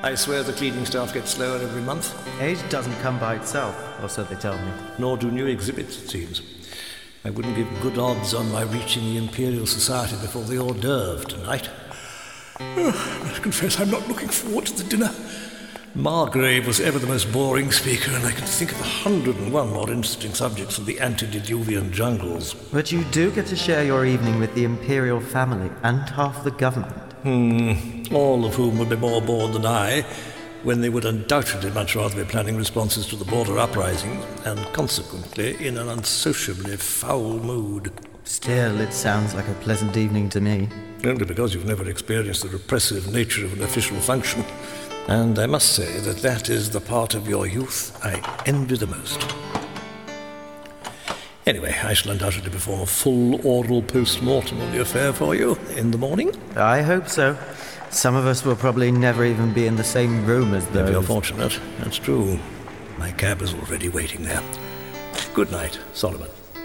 I swear the cleaning staff gets slower every month. Age doesn't come by itself, or so they tell me. Nor do new exhibits, it seems. I wouldn't give good odds on my reaching the Imperial Society before the hors d'oeuvre tonight. I confess I'm not looking forward to the dinner. Margrave was ever the most boring speaker, and I can think of 101 more interesting subjects than the antediluvian jungles. But you do get to share your evening with the Imperial family and half the government. All of whom would be more bored than I, when they would undoubtedly much rather be planning responses to the border uprisings, and consequently in an unsociably foul mood. Still, it sounds like a pleasant evening to me. Only because you've never experienced the repressive nature of an official function. And I must say that is the part of your youth I envy the most. Anyway, I shall undoubtedly perform a full oral post-mortem of the affair for you in the morning. I hope so. Some of us will probably never even be in the same room as those. If you're fortunate, that's true. My cab is already waiting there. Good night, Solomon.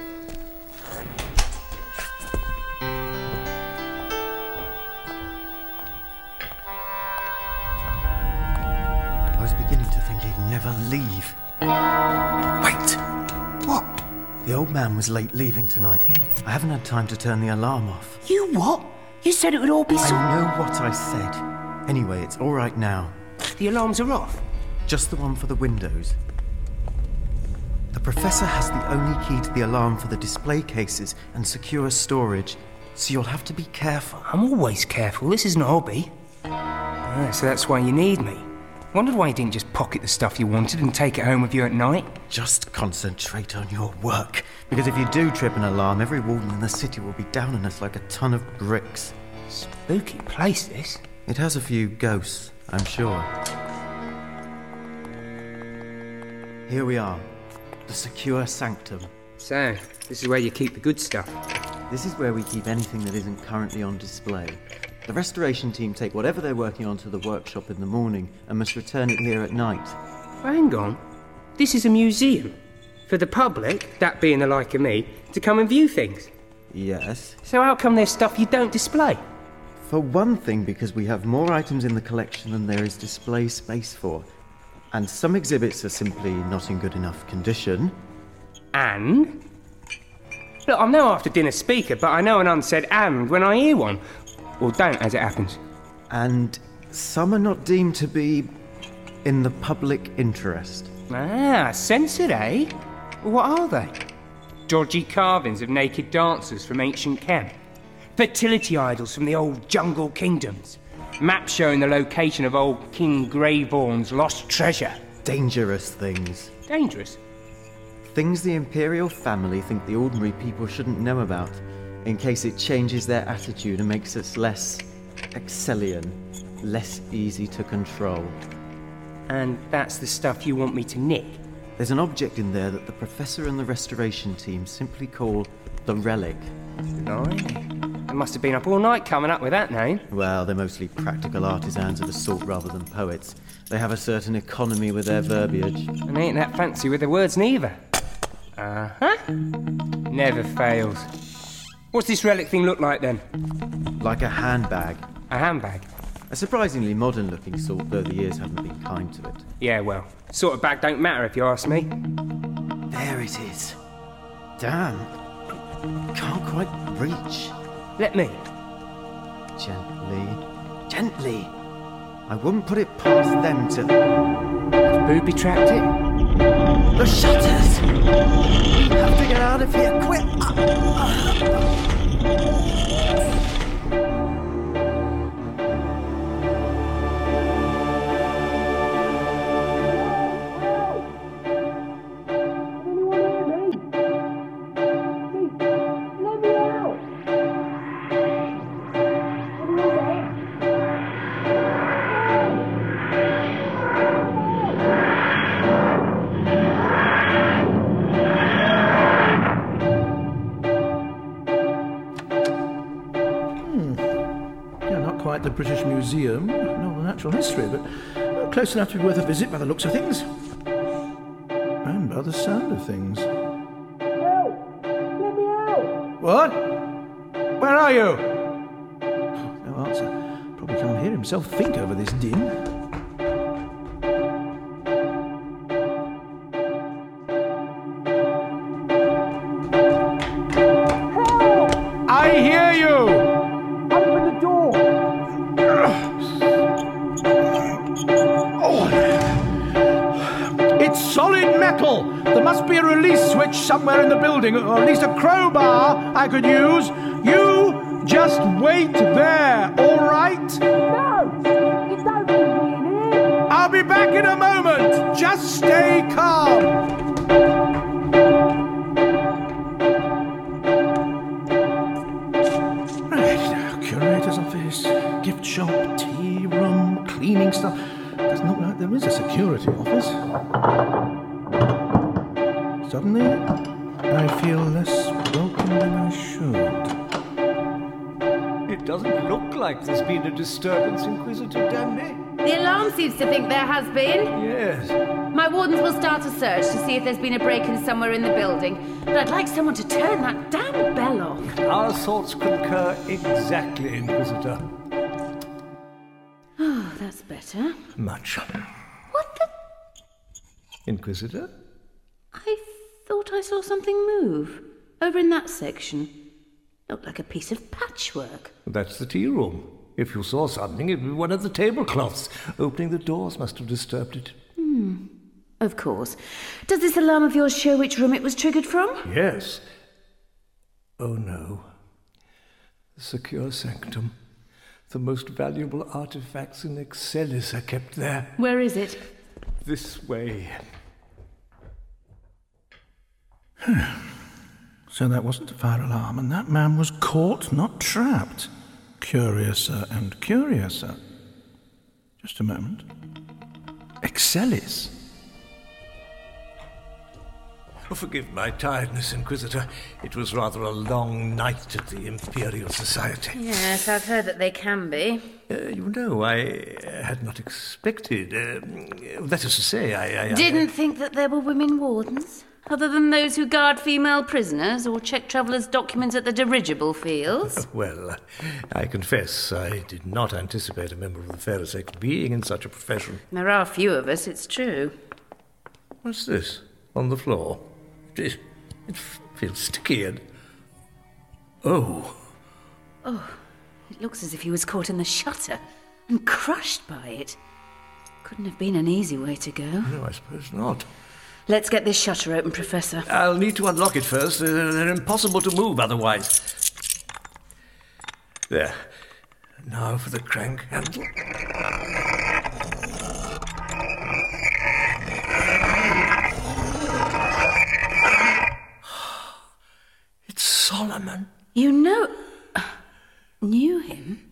I was beginning to think he'd never leave. Wait! What? The old man was late leaving tonight. I haven't had time to turn the alarm off. You what? You said it would all be so... I know what I said. Anyway, it's all right now. The alarms are off? Just the one for the windows. The professor has the only key to the alarm for the display cases and secure storage, so you'll have to be careful. I'm always careful. This isn't a hobby. So that's why you need me. Wondered why you didn't just pocket the stuff you wanted and take it home with you at night. Just concentrate on your work, because if you do trip an alarm, every warden in the city will be down on us like a ton of bricks. Spooky place, this. It has a few ghosts, I'm sure. Here we are, the secure sanctum. So, this is where you keep the good stuff. This is where we keep anything that isn't currently on display. The restoration team take whatever they're working on to the workshop in the morning and must return it here at night. Hang on. This is a museum. For the public, that being the like of me, to come and view things. Yes. So how come there's stuff you don't display? For one thing, because we have more items in the collection than there is display space for. And some exhibits are simply not in good enough condition. And? Look, I'm no after-dinner speaker, but I know an unsaid and when I hear one. Or don't, as it happens. And some are not deemed to be in the public interest. Ah, censored, eh? Well, what are they? Dodgy carvings of naked dancers from ancient Kem. Fertility idols from the old jungle kingdoms. Maps showing the location of old King Greyborn's lost treasure. Dangerous things. Dangerous? Things the Imperial family think the ordinary people shouldn't know about, in case it changes their attitude and makes us less Excellion, less easy to control. And that's the stuff you want me to nick? There's an object in there that the professor and the restoration team simply call the Relic. Blimey. They must have been up all night coming up with that name. Well, they're mostly practical artisans of the sort rather than poets. They have a certain economy with their verbiage. And ain't that fancy with the words neither. Uh-huh. Never fails. What's this relic thing look like then? Like a handbag. A handbag? A surprisingly modern-looking sort, though the years haven't been kind to it. Yeah, well, sort of bag don't matter if you ask me. There it is. Damn. Can't quite reach. Let me. Gently. Gently. I wouldn't put it past them to... Has Booby trapped it? The shutters! We have to get out of here, quick! The British Museum, nor the Natural History, but close enough to be worth a visit by the looks of things. And by the sound of things. Help! Let me out! What? Where are you? No answer. Probably can't hear himself think over this din. solid metal. There must be a release switch somewhere in the building, or at least a crowbar I could use. You just wait there, all right? No! You don't leave me in here! I'll be back in a moment. Just stay calm. Right, curator's office, gift shop, tea room, cleaning stuff. Doesn't look like there is a security office. Suddenly, I feel less welcome than I should. It doesn't look like there's been a disturbance, Inquisitor Danby. The alarm seems to think there has been. Yes. My wardens will start a search to see if there's been a break-in somewhere in the building. But I'd like someone to turn that damn bell off. Our thoughts concur exactly, Inquisitor. Oh, that's better. Much. What the... Inquisitor? I thought I saw something move. Over in that section. Looked like a piece of patchwork. That's the tea room. If you saw something, it would be one of the tablecloths. Opening the doors must have disturbed it. Of course. Does this alarm of yours show which room it was triggered from? Yes. Oh no. The secure sanctum. The most valuable artifacts in Excellis are kept there. Where is it? This way. So that wasn't a fire alarm, and that man was caught, not trapped. Curiouser and curiouser. Just a moment. Excellis. Oh, forgive my tiredness, Inquisitor. It was rather a long night at the Imperial Society. Yes, I've heard that they can be. You know, I had not expected... that is to say, I Didn't think that there were women wardens? Other than those who guard female prisoners or check travellers' documents at the dirigible fields? Well, I confess I did not anticipate a member of the fair sex being in such a profession. There are few of us, it's true. What's this? On the floor? It feels sticky and... Oh. Oh, it looks as if he was caught in the shutter and crushed by it. Couldn't have been an easy way to go. No, I suppose not. Let's get this shutter open, Professor. I'll need to unlock it first. They're impossible to move otherwise. There. Now for the crank handle. It's Solomon. You knew him?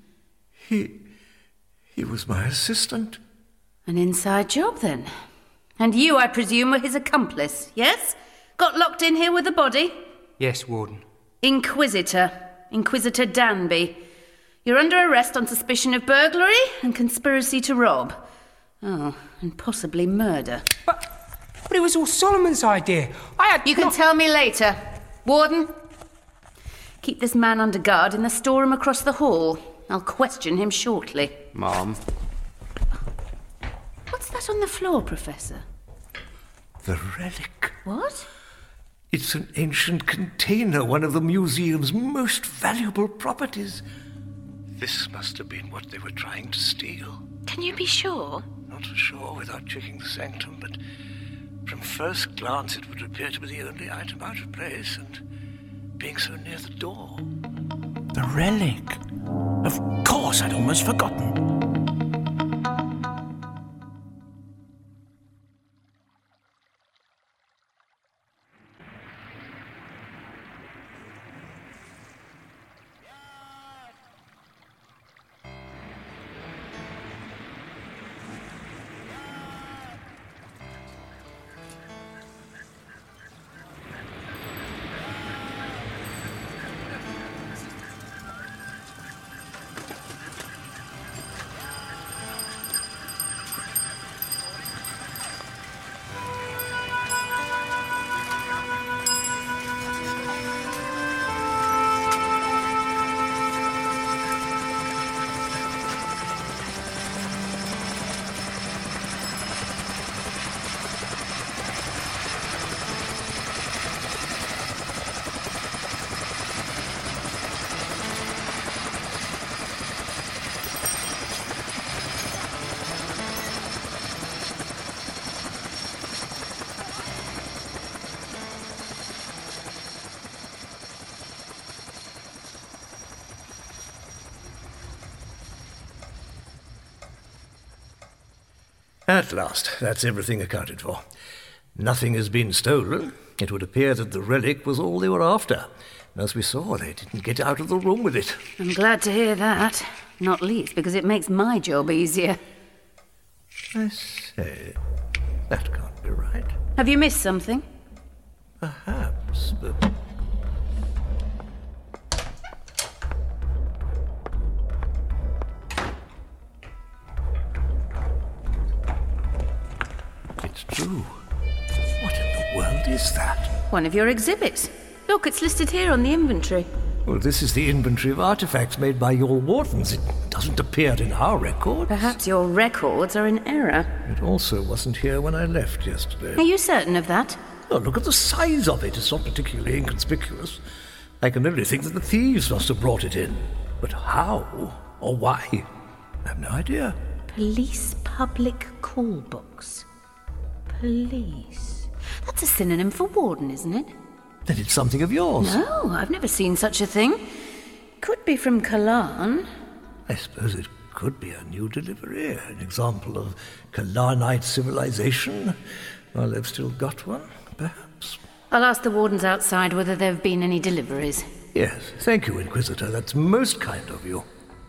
He was my assistant. An inside job, then. And you, I presume, were his accomplice, yes? Got locked in here with the body? Yes, Warden. Inquisitor Danby. You're under arrest on suspicion of burglary and conspiracy to rob. Oh, and possibly murder. But it was all Solomon's idea. You can tell me later. Warden, keep this man under guard in the storeroom across the hall. I'll question him shortly. Mom. What's that on the floor, Professor? The relic. What? It's an ancient container, one of the museum's most valuable properties. This must have been what they were trying to steal. Can you be sure? Not for sure without checking the sanctum, but from first glance it would appear to be the only item out of place, and being so near the door. The relic. Of course, I'd almost forgotten. At last, that's everything accounted for. Nothing has been stolen. It would appear that the relic was all they were after. And as we saw, they didn't get out of the room with it. I'm glad to hear that. Not least because it makes my job easier. I say, that can't be right. Have you missed something? Perhaps, but... It's true. What in the world is that? One of your exhibits. Look, it's listed here on the inventory. Well, this is the inventory of artifacts made by your wardens. It doesn't appear in our records. Perhaps your records are in error. It also wasn't here when I left yesterday. Are you certain of that? Oh, look at the size of it. It's not particularly inconspicuous. I can only think that the thieves must have brought it in. But how or why? I have no idea. Police public call books. Police. That's a synonym for warden, isn't it? Then it's something of yours. No, I've never seen such a thing. Could be from Kalan. I suppose it could be a new delivery, an example of Kalanite civilization. Well, they've still got one, perhaps. I'll ask the wardens outside whether there have been any deliveries. Yes, thank you, Inquisitor. That's most kind of you.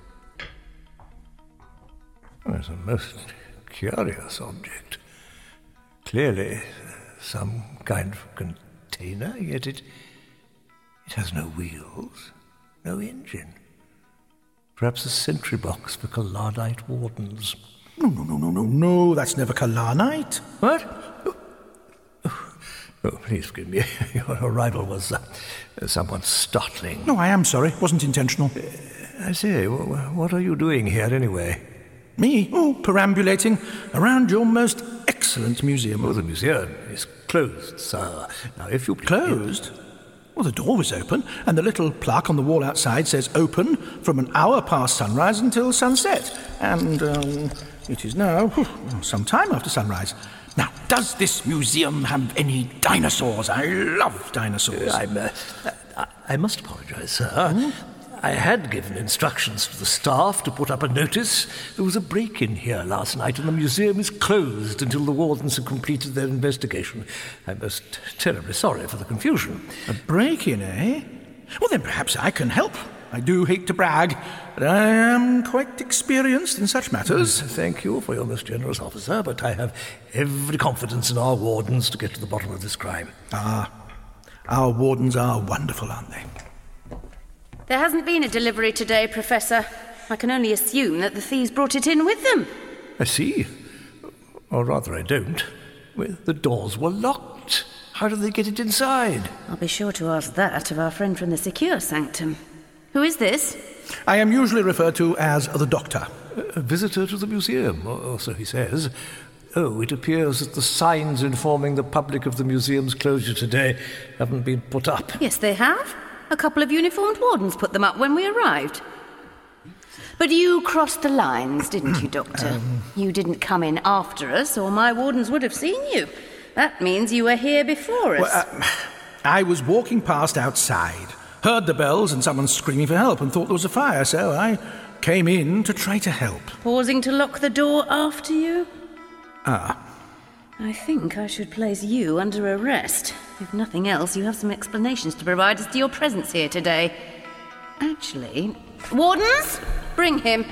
Well, it's a most curious object. Clearly, some kind of container, yet it has no wheels, no engine. Perhaps a sentry box for Kalanite wardens. No, that's never Kalanite. What? Oh, please forgive me. Your arrival was somewhat startling. No, I am sorry. Wasn't intentional. I say, what are you doing here anyway? Me? Oh, perambulating around your most excellent museum. Oh, the museum is closed, sir. Now, if you... Closed? Well, the door was open, and the little plaque on the wall outside says open from an hour past sunrise until sunset. And it is now some time after sunrise. Now, does this museum have any dinosaurs? I love dinosaurs. I must apologise, sir. I had given instructions to the staff to put up a notice. There was a break-in here last night, and the museum is closed until the wardens have completed their investigation. I'm most terribly sorry for the confusion. A break-in, eh? Well, then perhaps I can help. I do hate to brag, but I am quite experienced in such matters. Thank you for your most generous offer, sir, but I have every confidence in our wardens to get to the bottom of this crime. Ah, our wardens are wonderful, aren't they? There hasn't been a delivery today, Professor. I can only assume that the thieves brought it in with them. I see. Or rather, I don't. Well, the doors were locked. How did they get it inside? I'll be sure to ask that of our friend from the Secure Sanctum. Who is this? I am usually referred to as the Doctor. A visitor to the museum, or so he says. Oh, it appears that the signs informing the public of the museum's closure today haven't been put up. Yes, they have. A couple of uniformed wardens put them up when we arrived. But you crossed the lines, didn't you, Doctor? You didn't come in after us, or my wardens would have seen you. That means you were here before us. Well, I was walking past outside, heard the bells and someone screaming for help and thought there was a fire, so I came in to try to help. Pausing to lock the door after you? Ah. I think I should place you under arrest. If nothing else, you have some explanations to provide as to your presence here today. Actually, wardens, bring him.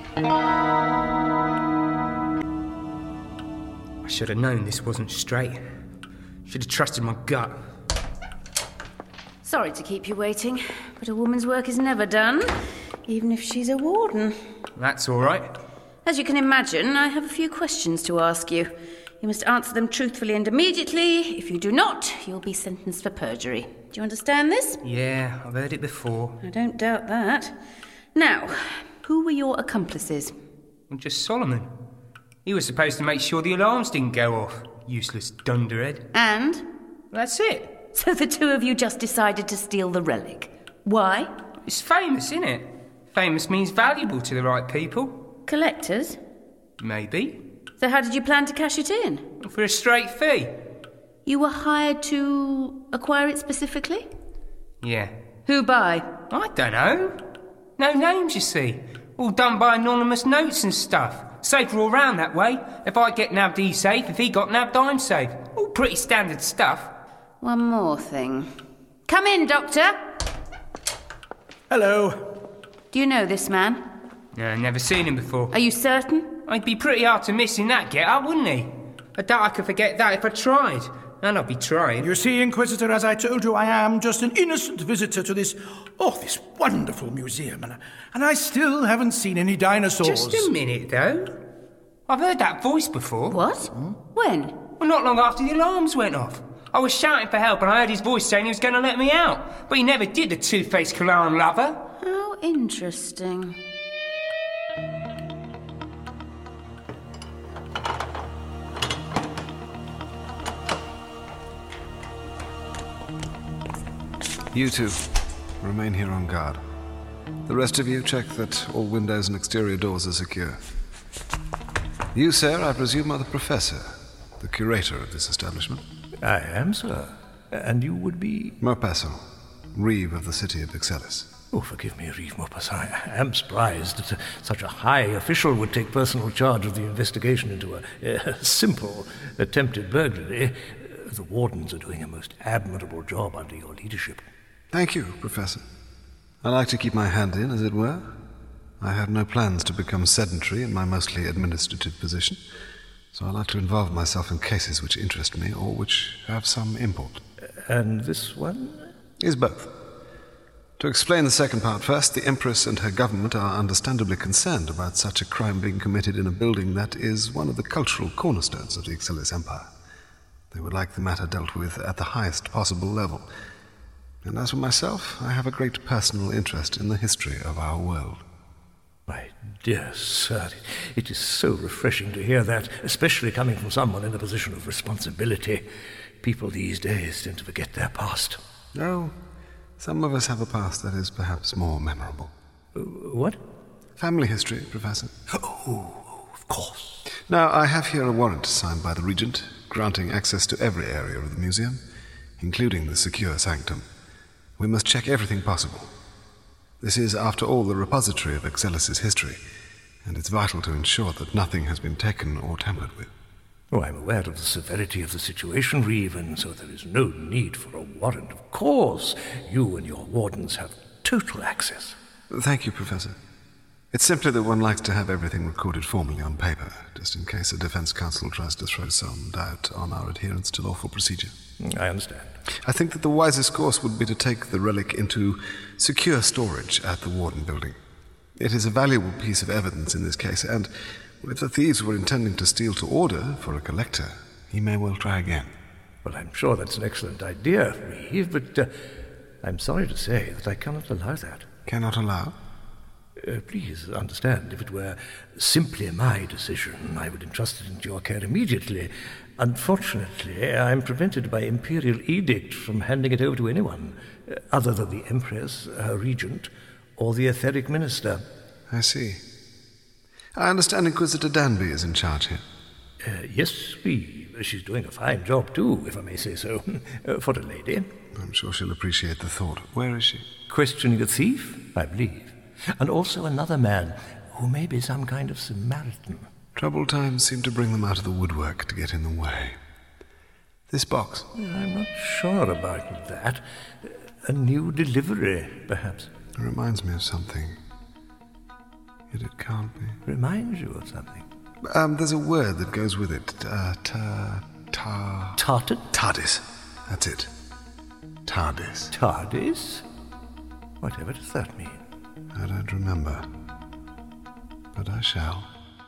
I should have known this wasn't straight. Should have trusted my gut. Sorry to keep you waiting, but a woman's work is never done, even if she's a warden. That's all right. As you can imagine, I have a few questions to ask you. You must answer them truthfully and immediately. If you do not, you'll be sentenced for perjury. Do you understand this? Yeah, I've heard it before. I don't doubt that. Now, who were your accomplices? Well, just Solomon. He was supposed to make sure the alarms didn't go off. Useless dunderhead. And? That's it. So the two of you just decided to steal the relic. Why? It's famous, isn't it? Famous means valuable to the right people. Collectors? Maybe. So how did you plan to cash it in? For a straight fee. You were hired to acquire it specifically? Yeah. Who by? I don't know. No names, you see. All done by anonymous notes and stuff. Safer all round that way. If I get nabbed, he's safe. If he got nabbed, I'm safe. All pretty standard stuff. One more thing. Come in, Doctor. Hello. Do you know this man? Never seen him before. Are you certain? He'd be pretty hard to miss in that get-up, wouldn't he? I doubt I could forget that if I tried. And I'll be trying. You see, Inquisitor, as I told you, I am just an innocent visitor to this wonderful museum, and I still haven't seen any dinosaurs. Just a minute, though. I've heard that voice before. What? When? Well, not long after the alarms went off. I was shouting for help and I heard his voice saying he was going to let me out. But he never did, the two-faced Kalaran lover. How interesting. You two, remain here on guard. The rest of you, check that all windows and exterior doors are secure. You, sir, I presume, are the professor, the curator of this establishment. I am, sir. And you would be? Maupassant, Reeve of the city of Ixalis. Oh, forgive me, Reeve Maupassant. I am surprised that such a high official would take personal charge of the investigation into a simple attempted burglary. The wardens are doing a most admirable job under your leadership. Thank you, Professor. I like to keep my hand in, as it were. I have no plans to become sedentary in my mostly administrative position, so I like to involve myself in cases which interest me or which have some import. And this one? Is both. To explain the second part first, the Empress and her government are understandably concerned about such a crime being committed in a building that is one of the cultural cornerstones of the Ixalis Empire. They would like the matter dealt with at the highest possible level. And as for myself, I have a great personal interest in the history of our world. My dear sir, it is so refreshing to hear that, especially coming from someone in a position of responsibility. People these days tend to forget their past. Oh, some of us have a past that is perhaps more memorable. What? Family history, Professor. Oh, of course. Now, I have here a warrant signed by the Regent, granting access to every area of the museum, including the secure sanctum. We must check everything possible. This is, after all, the repository of Ixalis' history, and it's vital to ensure that nothing has been taken or tampered with. Oh, I'm aware of the severity of the situation, Reeve, and so there is no need for a warrant. Of course, you and your wardens have total access. Thank you, Professor. It's simply that one likes to have everything recorded formally on paper, just in case a defense counsel tries to throw some doubt on our adherence to lawful procedure. I understand. I think that the wisest course would be to take the relic into secure storage at the Warden Building. It is a valuable piece of evidence in this case, and if the thieves were intending to steal to order for a collector, he may well try again. Well, I'm sure that's an excellent idea, Reeve, but I'm sorry to say that I cannot allow that. Cannot allow? Please understand, if it were simply my decision, I would entrust it into your care immediately. Unfortunately, I'm prevented by imperial edict from handing it over to anyone, other than the Empress, her regent, or the etheric minister. I see. I understand Inquisitor Danby is in charge here. Yes, she's doing a fine job too, if I may say so, for a lady. I'm sure she'll appreciate the thought. Where is she? Questioning a thief, I believe. And also another man, who may be some kind of Samaritan. Troubled times seem to bring them out of the woodwork to get in the way. This box? I'm not sure about that. A new delivery, perhaps. It reminds me of something. Yet it can't be. Reminds you of something? There's a word that goes with it. Tartan? TARDIS. That's it. TARDIS. TARDIS? Whatever does that mean? I don't remember. But I shall.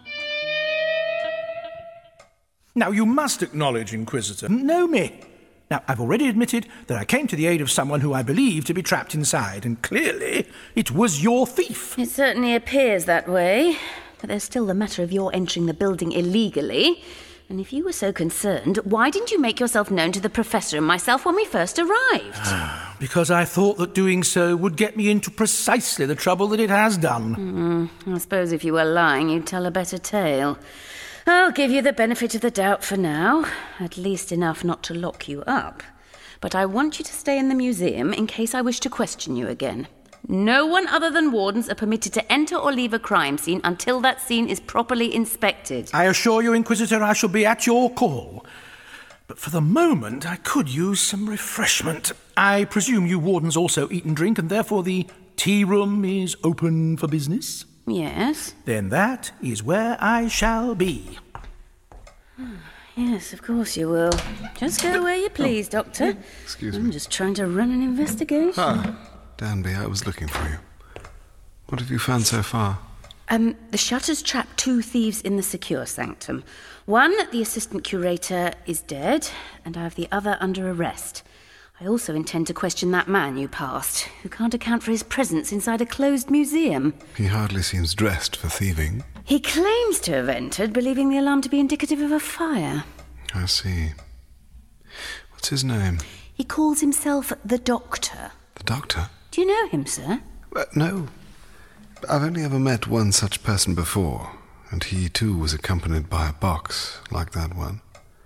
Now, you must acknowledge, Inquisitor, know me. Now, I've already admitted that I came to the aid of someone who I believe to be trapped inside, and clearly it was your thief. It certainly appears that way. But there's still the matter of your entering the building illegally. And if you were so concerned, why didn't you make yourself known to the Professor and myself when we first arrived? Because I thought that doing so would get me into precisely the trouble that it has done. I suppose if you were lying, you'd tell a better tale. I'll give you the benefit of the doubt for now, at least enough not to lock you up. But I want you to stay in the museum in case I wish to question you again. No one other than wardens are permitted to enter or leave a crime scene until that scene is properly inspected. I assure you, Inquisitor, I shall be at your call. But for the moment, I could use some refreshment. I presume you wardens also eat and drink, and therefore the tea room is open for business? Yes. Then that is where I shall be. Yes, of course you will. Just go where you please, Doctor. Excuse me. I'm just trying to run an investigation. Danby, I was looking for you. What have you found so far? The shutters trap 2 thieves in the secure sanctum. One, the assistant curator, is dead, and I have the other under arrest. I also intend to question that man you passed, who can't account for his presence inside a closed museum. He hardly seems dressed for thieving. He claims to have entered, believing the alarm to be indicative of a fire. I see. What's his name? He calls himself the Doctor. The Doctor? Do you know him, sir? No. I've only ever met one such person before, and he too was accompanied by a box like that one.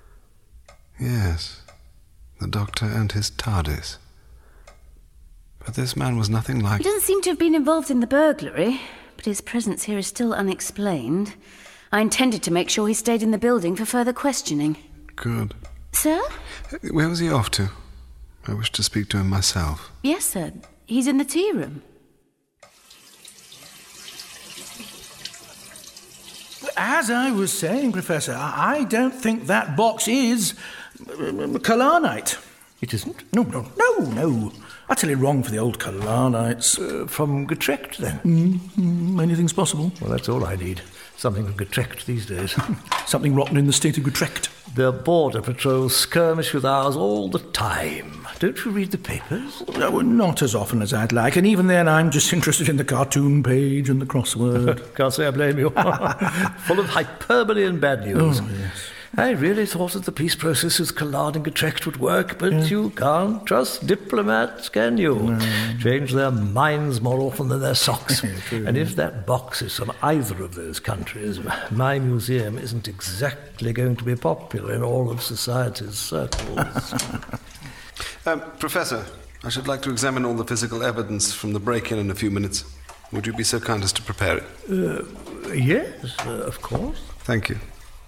Yes, the Doctor and his TARDIS. But this man was nothing like... He doesn't seem to have been involved in the burglary, but his presence here is still unexplained. I intended to make sure he stayed in the building for further questioning. Good. Sir? Where was he off to? I wish to speak to him myself. Yes, sir. He's in the tea room. As I was saying, Professor, I don't think that box is Kalarnite. It isn't? No. Utterly wrong for the old Kalarnites. From Gutrecht, then? Anything's possible. Well, that's all I need. Something from Gutrecht these days. Something rotten in the state of Gutrecht. Their border patrols skirmish with ours all the time. Don't you read the papers? No, not as often as I'd like, and even then I'm just interested in the cartoon page and the crossword. Can't say I blame you. Full of hyperbole and bad news. Oh, yes. I really thought that the peace process with Collard and Gutrecht would work, but you can't trust diplomats, can you? No. Change their minds more often than their socks. True. And if that box is from either of those countries, my museum isn't exactly going to be popular in all of society's circles. Professor, I should like to examine all the physical evidence from the break-in in a few minutes. Would you be so kind as to prepare it? Yes, of course. Thank you.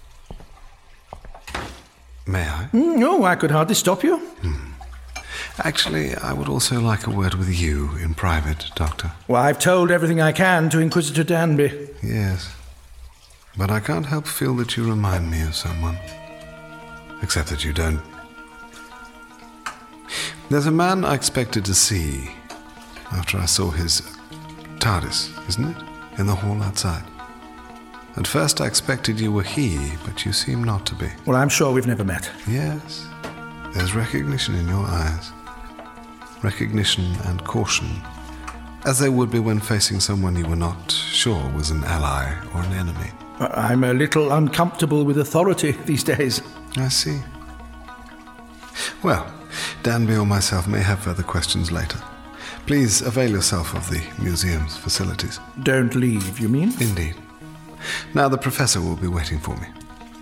May I? No, I could hardly stop you. Actually, I would also like a word with you in private, Doctor. Well, I've told everything I can to Inquisitor Danby. Yes. But I can't help feel that you remind me of someone. Except that you don't. There's a man I expected to see after I saw his TARDIS, isn't it? In the hall outside. At first I expected you were he, but you seem not to be. Well, I'm sure we've never met. Yes. There's recognition in your eyes. Recognition and caution. As there would be when facing someone you were not sure was an ally or an enemy. I'm a little uncomfortable with authority these days. I see. Well, Danby or myself may have further questions later. Please avail yourself of the museum's facilities. Don't leave, you mean? Indeed. Now the professor will be waiting for me.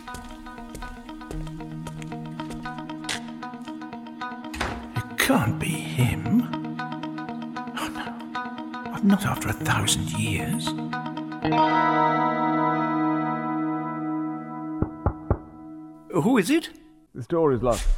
It can't be him. Oh, no. Not after 1,000 years. Who is it? The door is locked.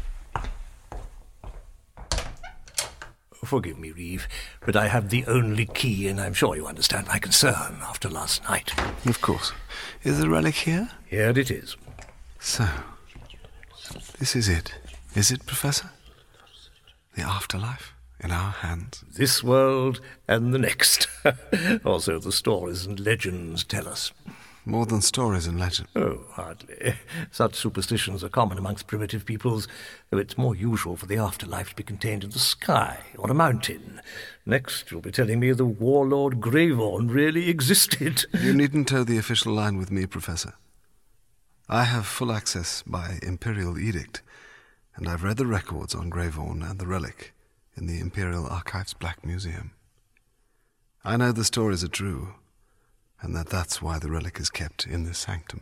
Forgive me, Reeve, but I have the only key, and I'm sure you understand my concern after last night. Of course. Is the relic here? Here it is. So, this is it. Is it, Professor? The afterlife in our hands? This world and the next. Also the stories and legends tell us. More than stories and legend. Oh, hardly. Such superstitions are common amongst primitive peoples, though it's more usual for the afterlife to be contained in the sky or a mountain. Next, you'll be telling me the warlord Greyvorn really existed. You needn't toe the official line with me, Professor. I have full access by imperial edict, and I've read the records on Greyvorn and the relic in the Imperial Archives Black Museum. I know the stories are true, and that's why the relic is kept in this sanctum.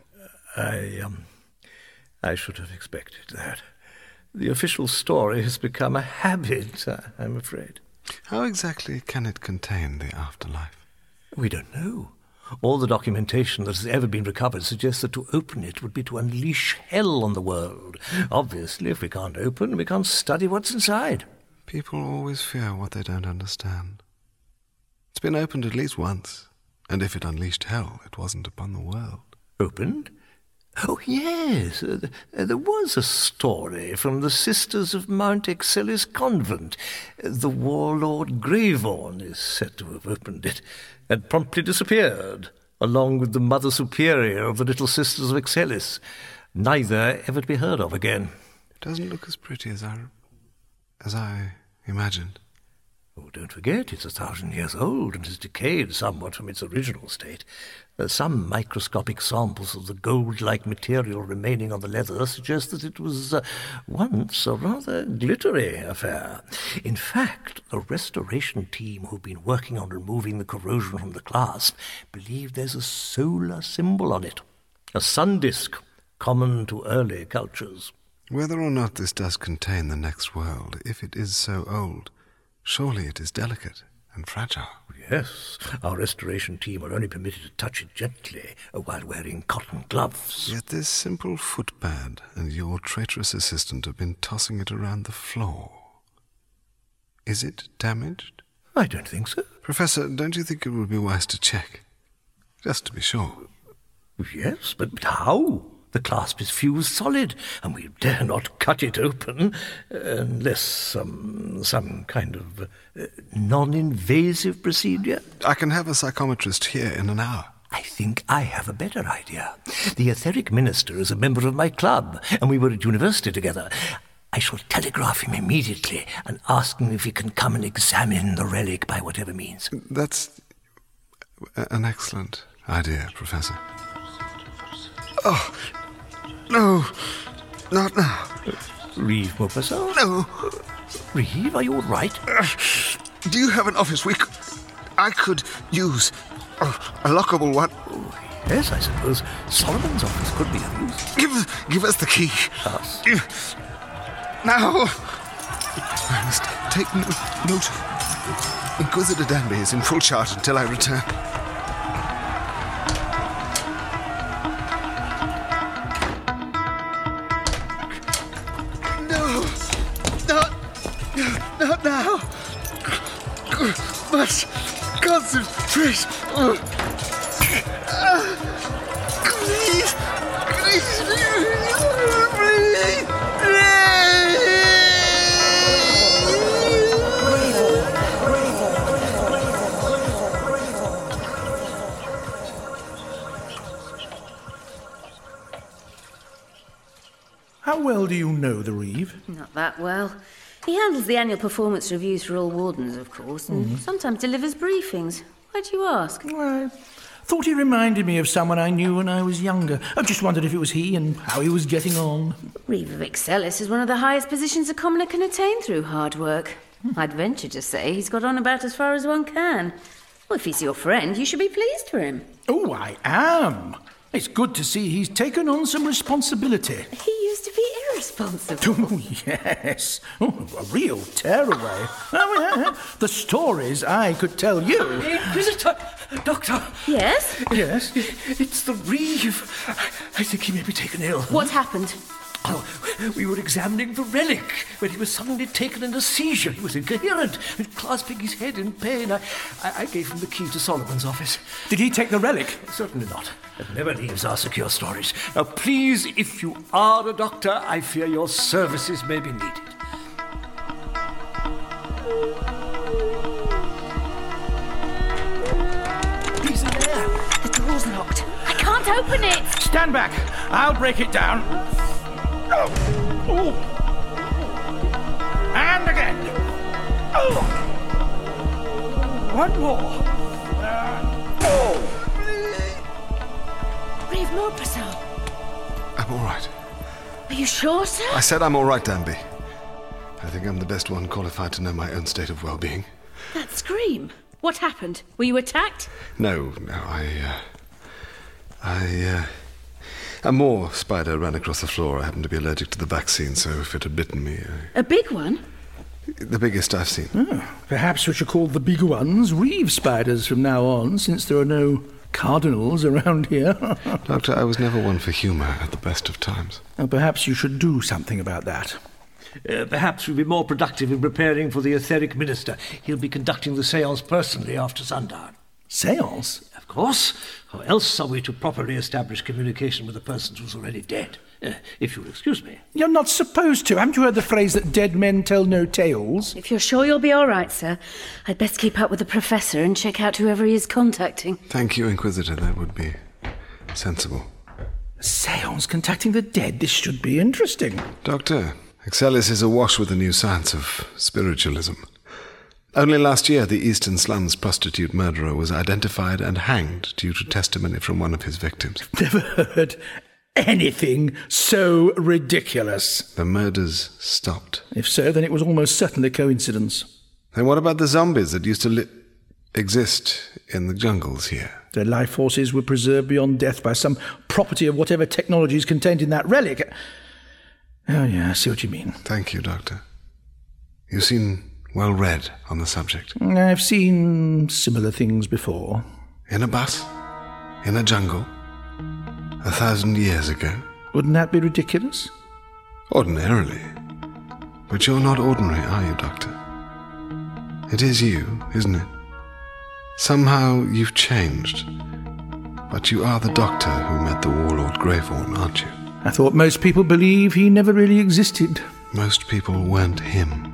I should have expected that. The official story has become a habit, I'm afraid. How exactly can it contain the afterlife? We don't know. All the documentation that has ever been recovered suggests that to open it would be to unleash hell on the world. Obviously, if we can't open, we can't study what's inside. People always fear what they don't understand. It's been opened at least once, and if it unleashed hell, it wasn't upon the world. Opened? Oh, yes. There was a story from the Sisters of Mount Excellis Convent. The warlord Greyvorn is said to have opened it, and promptly disappeared, along with the Mother Superior of the Little Sisters of Excellis. Neither ever to be heard of again. It doesn't look as pretty as I imagined. Oh, don't forget, it's 1,000 years old and has decayed somewhat from its original state. Some microscopic samples of the gold-like material remaining on the leather suggest that it was once a rather glittery affair. In fact, the restoration team who've been working on removing the corrosion from the clasp believe there's a solar symbol on it, a sun disk, common to early cultures. Whether or not this does contain the next world, if it is so old, surely it is delicate and fragile. Yes, our restoration team are only permitted to touch it gently while wearing cotton gloves. Yet this simple footpad and your traitorous assistant have been tossing it around the floor. Is it damaged? I don't think so. Professor, don't you think it would be wise to check? Just to be sure. Yes, but how? The clasp is fused solid, and we dare not cut it open unless some kind of non-invasive procedure. I can have a psychometrist here in an hour. I think I have a better idea. The etheric minister is a member of my club, and we were at university together. I shall telegraph him immediately and ask him if he can come and examine the relic by whatever means. That's an excellent idea, Professor. Oh, no, not now. Reeve, Maupassant? No. Reeve, are you all right? Do you have an office I could use a lockable one? Oh, yes, I suppose Solomon's office could be of use. Give us the key. Us? Now. I must take note. Inquisitor Danby is in full charge until I return. Not now. Must concentrate. Please. How well do you know the Reeve? Not that well. He handles the annual performance reviews for all wardens, of course, and sometimes delivers briefings. Why do you ask? I thought he reminded me of someone I knew when I was younger. I just wondered if it was he and how he was getting on. Reeve of Excellis is one of the highest positions a commoner can attain through hard work. I'd venture to say he's got on about as far as one can. Well, if he's your friend, you should be pleased for him. Oh, I am. It's good to see he's taken on some responsibility. He used to be irresponsible. Oh, yes. Oh, a real tearaway. Oh, yeah. The stories I could tell you. Inquisitor! Doctor! Yes? Yes, it's the Reeve. I think he may be taken ill. What happened? Oh, we were examining the relic when he was suddenly taken in a seizure. He was incoherent and clasping his head in pain. I gave him the key to Solomon's office. Did he take the relic? Certainly not. It never leaves our secure storage. Now, please, if you are a doctor, I fear your services may be needed. He's in there. The door's locked. I can't open it. Stand back. I'll break it down. Oh. Oh. And again. Oh. One more. Oh. Reeve Maupassant. I'm all right. Are you sure, sir? I said I'm all right, Danby. I think I'm the best one qualified to know my own state of well-being. That scream. What happened? Were you attacked? No, a more spider ran across the floor. I happened to be allergic to the vaccine, so if it had bitten me... A big one? The biggest I've seen. Perhaps we should call the big ones reeve spiders from now on, since there are no cardinals around here. Doctor, I was never one for humour at the best of times. Perhaps you should do something about that. Perhaps we'll be more productive in preparing for the etheric minister. He'll be conducting the seance personally after sundown. Seance? Of course. How else are we to properly establish communication with a person who's already dead? If you'll excuse me. You're not supposed to. Haven't you heard the phrase that dead men tell no tales? If you're sure you'll be all right, sir, I'd best keep up with the professor and check out whoever he is contacting. Thank you, Inquisitor. That would be sensible. A seance contacting the dead? This should be interesting. Doctor, Excellis is awash with the new science of spiritualism. Only last year, the Eastern Slums prostitute murderer was identified and hanged due to testimony from one of his victims. Never heard anything so ridiculous. The murders stopped. If so, then it was almost certainly coincidence. Then what about the zombies that used to exist in the jungles here? Their life forces were preserved beyond death by some property of whatever technology is contained in that relic. Oh, yeah, I see what you mean. Thank you, Doctor. You seem well read on the subject. I've seen similar things before. In a bus? In a jungle? 1,000 years ago? Wouldn't that be ridiculous? Ordinarily. But you're not ordinary, are you, Doctor? It is you, isn't it? Somehow you've changed. But you are the Doctor who met the Warlord Greyvorn, aren't you? I thought most people believe he never really existed. Most people weren't him.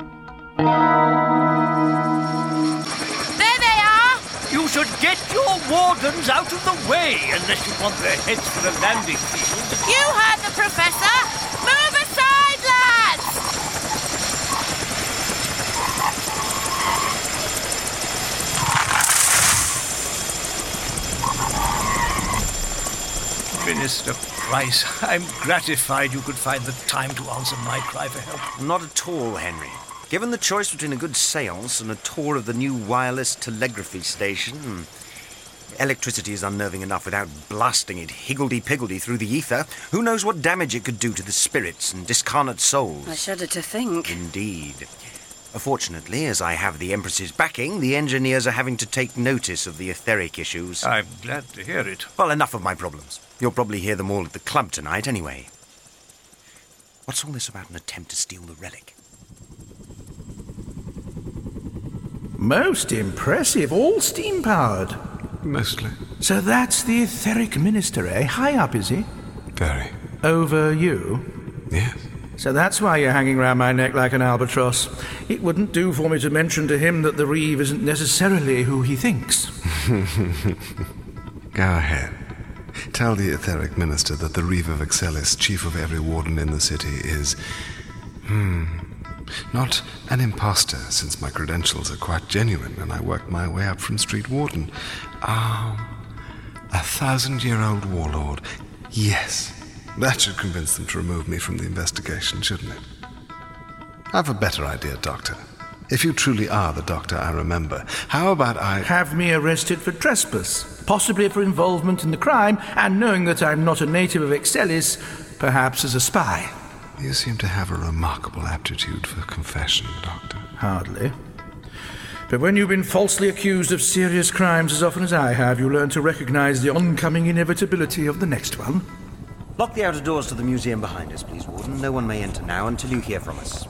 There they are! You should get your wardens out of the way, unless you want their heads for a landing field. You heard the professor! Move aside, lads! Minister Price, I'm gratified you could find the time to answer my cry for help. Not at all, Henry. Given the choice between a good seance and a tour of the new wireless telegraphy station, electricity is unnerving enough without blasting it higgledy-piggledy through the ether. Who knows what damage it could do to the spirits and discarnate souls? I shudder to think. Indeed. Fortunately, as I have the Empress's backing, the engineers are having to take notice of the etheric issues. I'm glad to hear it. Well, enough of my problems. You'll probably hear them all at the club tonight anyway. What's all this about an attempt to steal the relic? Most impressive, all steam-powered. Mostly. So that's the etheric minister, eh? High up, is he? Very. Over you? Yes. So that's why you're hanging round my neck like an albatross. It wouldn't do for me to mention to him that the Reeve isn't necessarily who he thinks. Go ahead. Tell the etheric minister that the Reeve of Excellis, chief of every warden in the city, is... not an imposter, since my credentials are quite genuine and I worked my way up from street warden. 1,000-year-old warlord. Yes. That should convince them to remove me from the investigation, shouldn't it? I've a better idea, Doctor. If you truly are the Doctor I remember, how about I... Have me arrested for trespass, possibly for involvement in the crime, and knowing that I'm not a native of Excellis, perhaps as a spy. You seem to have a remarkable aptitude for confession, Doctor. Hardly. But when you've been falsely accused of serious crimes as often as I have, you learn to recognize the oncoming inevitability of the next one. Lock the outer doors to the museum behind us, please, Warden. No one may enter now until you hear from us.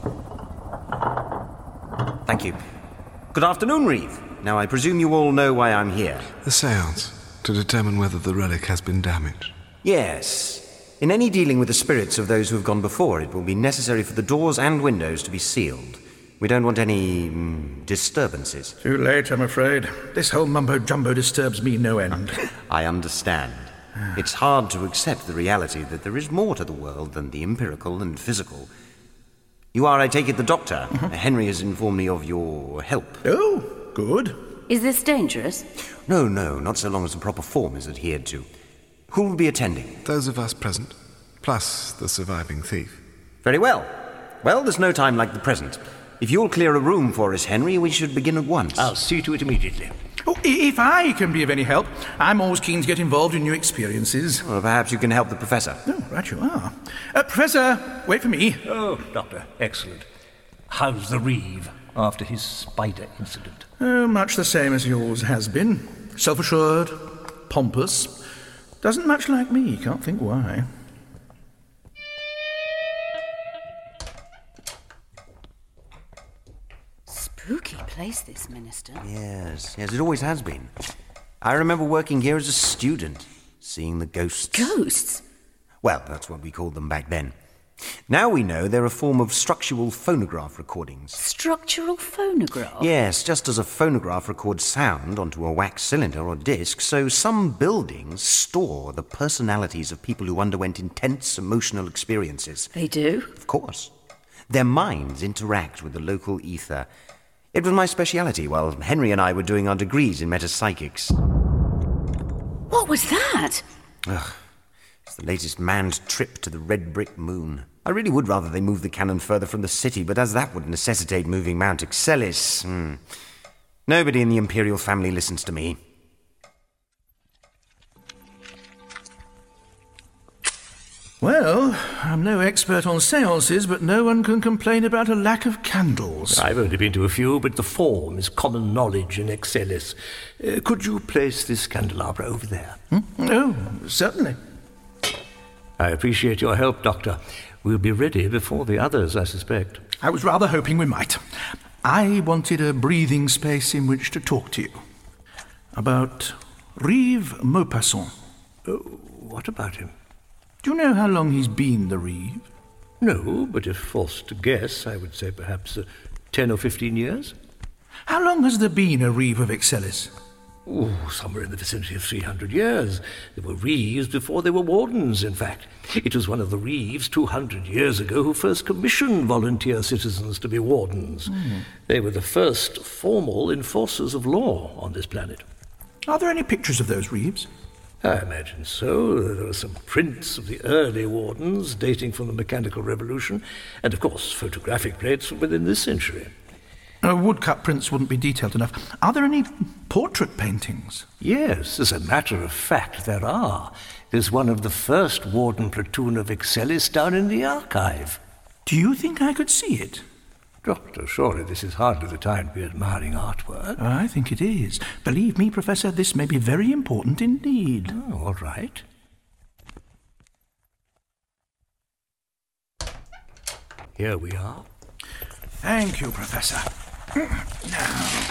Thank you. Good afternoon, Reeve. Now, I presume you all know why I'm here. The seance, to determine whether the relic has been damaged. Yes. In any dealing with the spirits of those who have gone before, it will be necessary for the doors and windows to be sealed. We don't want any disturbances. Too late, I'm afraid. This whole mumbo-jumbo disturbs me no end. I understand. It's hard to accept the reality that there is more to the world than the empirical and physical. You are, I take it, the Doctor. Henry has informed me of your help. Oh, good. Is this dangerous? No, not so long as the proper form is adhered to. Who will be attending? Those of us present, plus the surviving thief. Very well. Well, there's no time like the present. If you'll clear a room for us, Henry, we should begin at once. I'll see to it immediately. Oh, if I can be of any help, I'm always keen to get involved in new experiences. Well, perhaps you can help the Professor. Oh, right you are. Professor, wait for me. Oh, Doctor, excellent. How's the Reeve after his spider incident? Oh, much the same as yours has been. Self-assured, pompous. Doesn't much like me, can't think why. Spooky place, this, Minister. Yes, it always has been. I remember working here as a student, seeing the ghosts. Ghosts? Well, that's what we called them back then. Now we know they're a form of structural phonograph recordings. Structural phonograph? Yes, just as a phonograph records sound onto a wax cylinder or disc, so some buildings store the personalities of people who underwent intense emotional experiences. They do? Of course. Their minds interact with the local ether. It was my speciality while Henry and I were doing our degrees in metapsychics. What was that? Ugh. It's the latest manned trip to the red brick moon. I really would rather they move the cannon further from the city, but as that would necessitate moving Mount Excellis... Nobody in the Imperial family listens to me. Well, I'm no expert on seances, but no one can complain about a lack of candles. I've only been to a few, but the form is common knowledge in Excellis. Could you place this candelabra over there? Oh, certainly. I appreciate your help, Doctor. We'll be ready before the others, I suspect. I was rather hoping we might. I wanted a breathing space in which to talk to you. About Reeve Maupassant. What about him? Do you know how long he's been the Reeve? No, but if forced to guess, I would say perhaps 10 or 15 years. How long has there been a Reeve of Excellis? Somewhere in the vicinity of 300 years. There were Reeves before there were wardens, in fact. It was one of the Reeves 200 years ago who first commissioned volunteer citizens to be wardens. They were the first formal enforcers of law on this planet. Are there any pictures of those Reeves? I imagine so. There are some prints of the early wardens dating from the Mechanical Revolution, and of course photographic plates from within this century. Woodcut prints wouldn't be detailed enough. Are there any portrait paintings? Yes, as a matter of fact, there are. There's one of the first warden platoon of Excellis down in the archive. Do you think I could see it? Doctor, surely this is hardly the time to be admiring artwork. I think it is. Believe me, Professor, this may be very important indeed. Oh, all right. Here we are. Thank you, Professor. Now,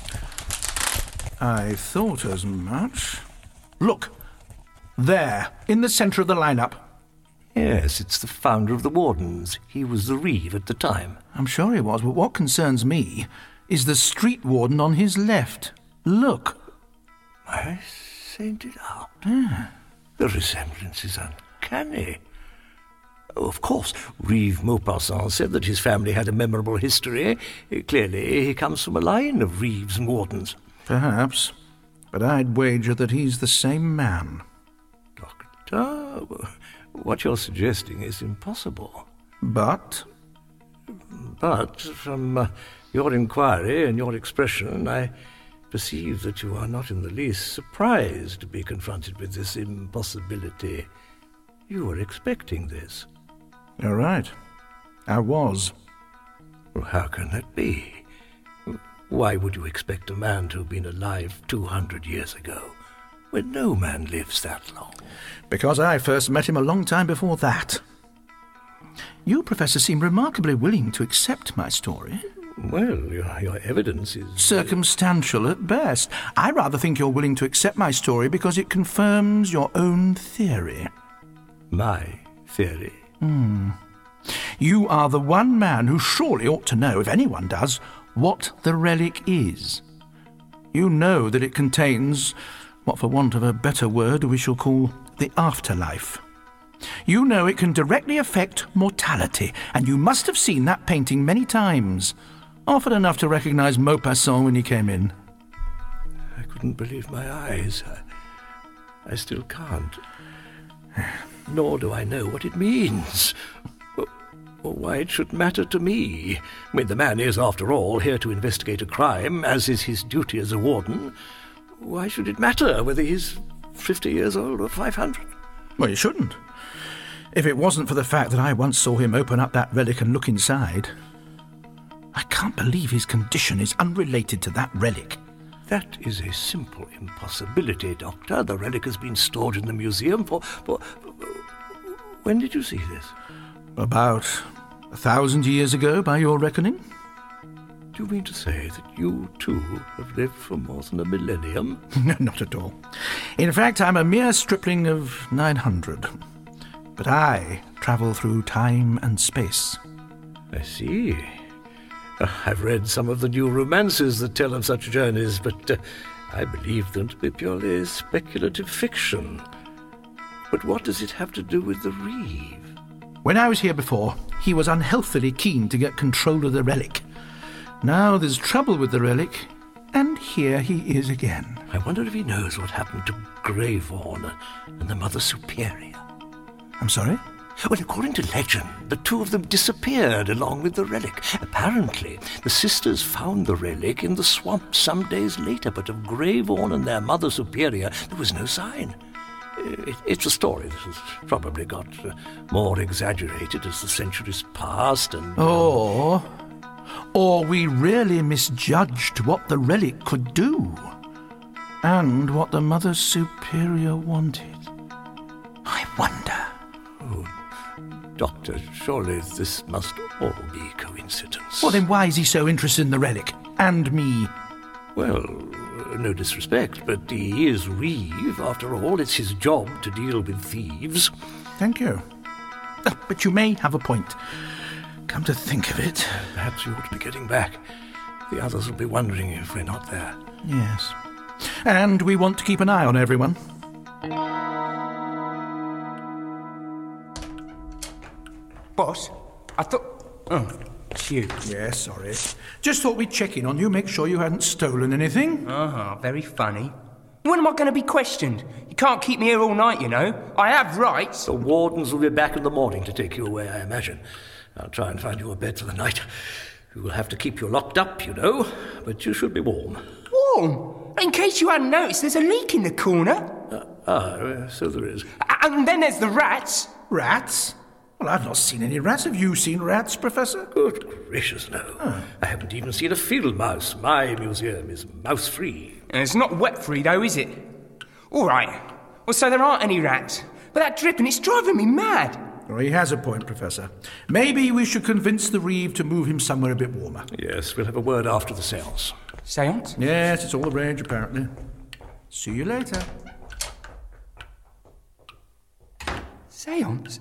I thought as much. Look, there, in the centre of the lineup. Yes, it's the founder of the Wardens. He was the Reeve at the time. I'm sure he was, but what concerns me is the street warden on his left. Look. I sent it out. Yeah. The resemblance is uncanny. Oh, of course, Reeve Maupassant said that his family had a memorable history. Clearly, he comes from a line of Reeves and Wardens. Perhaps, but I'd wager that he's the same man. Doctor, what you're suggesting is impossible. But from your inquiry and your expression, I perceive that you are not in the least surprised to be confronted with this impossibility. You were expecting this. You're right. I was. Well, how can that be? Why would you expect a man to have been alive 200 years ago, when no man lives that long? Because I first met him a long time before that. You, Professor, seem remarkably willing to accept my story. Well, your evidence is... circumstantial at best. I rather think you're willing to accept my story because it confirms your own theory. My theory? You are the one man who surely ought to know, if anyone does, what the relic is. You know that it contains, what for want of a better word we shall call the afterlife. You know it can directly affect mortality, and you must have seen that painting many times, often enough to recognise Maupassant when he came in. I couldn't believe my eyes. I still can't. Nor do I know what it means, or why it should matter to me. I mean, the man is, after all, here to investigate a crime, as is his duty as a warden. Why should it matter whether he's 50 years old or 500? Well, it shouldn't. If it wasn't for the fact that I once saw him open up that relic and look inside. I can't believe his condition is unrelated to that relic. That is a simple impossibility, Doctor. The relic has been stored in the museum for... When did you see this? About 1,000 years ago, by your reckoning. Do you mean to say that you, too, have lived for more than a millennium? No, not at all. In fact, I'm a mere stripling of 900. But I travel through time and space. I see. I've read some of the new romances that tell of such journeys, but I believe them to be purely speculative fiction. But what does it have to do with the Reeve? When I was here before, he was unhealthily keen to get control of the relic. Now there's trouble with the relic, and here he is again. I wonder if he knows what happened to Greyvorn and the Mother Superior. I'm sorry? Well, according to legend, the two of them disappeared along with the relic. Apparently, the sisters found the relic in the swamp some days later, but of Greyvorn and their Mother Superior there was no sign. It's a story that has probably got more exaggerated as the centuries passed and... Or we really misjudged what the relic could do, and what the Mother Superior wanted. I wonder. Oh, Doctor, surely this must all be coincidence. Well, then why is he so interested in the relic? And me? Well, no disrespect, but he is Reeve. After all, it's his job to deal with thieves. Thank you. But you may have a point. Come to think of it... Perhaps you ought to be getting back. The others will be wondering if we're not there. Yes. And we want to keep an eye on everyone. Boss, I thought... Oh, it's you. Yes, sorry. Just thought we'd check in on you, make sure you hadn't stolen anything. Very funny. When am I going to be questioned? You can't keep me here all night, you know. I have rights. The wardens will be back in the morning to take you away, I imagine. I'll try and find you a bed for the night. We will have to keep you locked up, you know, but you should be warm. Warm? In case you hadn't noticed, there's a leak in the corner. So there is. And then there's the rats. Rats? Well, I've not seen any rats. Have you seen rats, Professor? Good gracious, no. I haven't even seen a field mouse. My museum is mouse-free. And it's not wet-free, though, is it? All right. Well, so there aren't any rats. But that dripping, it's driving me mad. Well, he has a point, Professor. Maybe we should convince the Reeve to move him somewhere a bit warmer. Yes, we'll have a word after the séance. Séance? Yes, it's all the rage, apparently. See you later. Séance?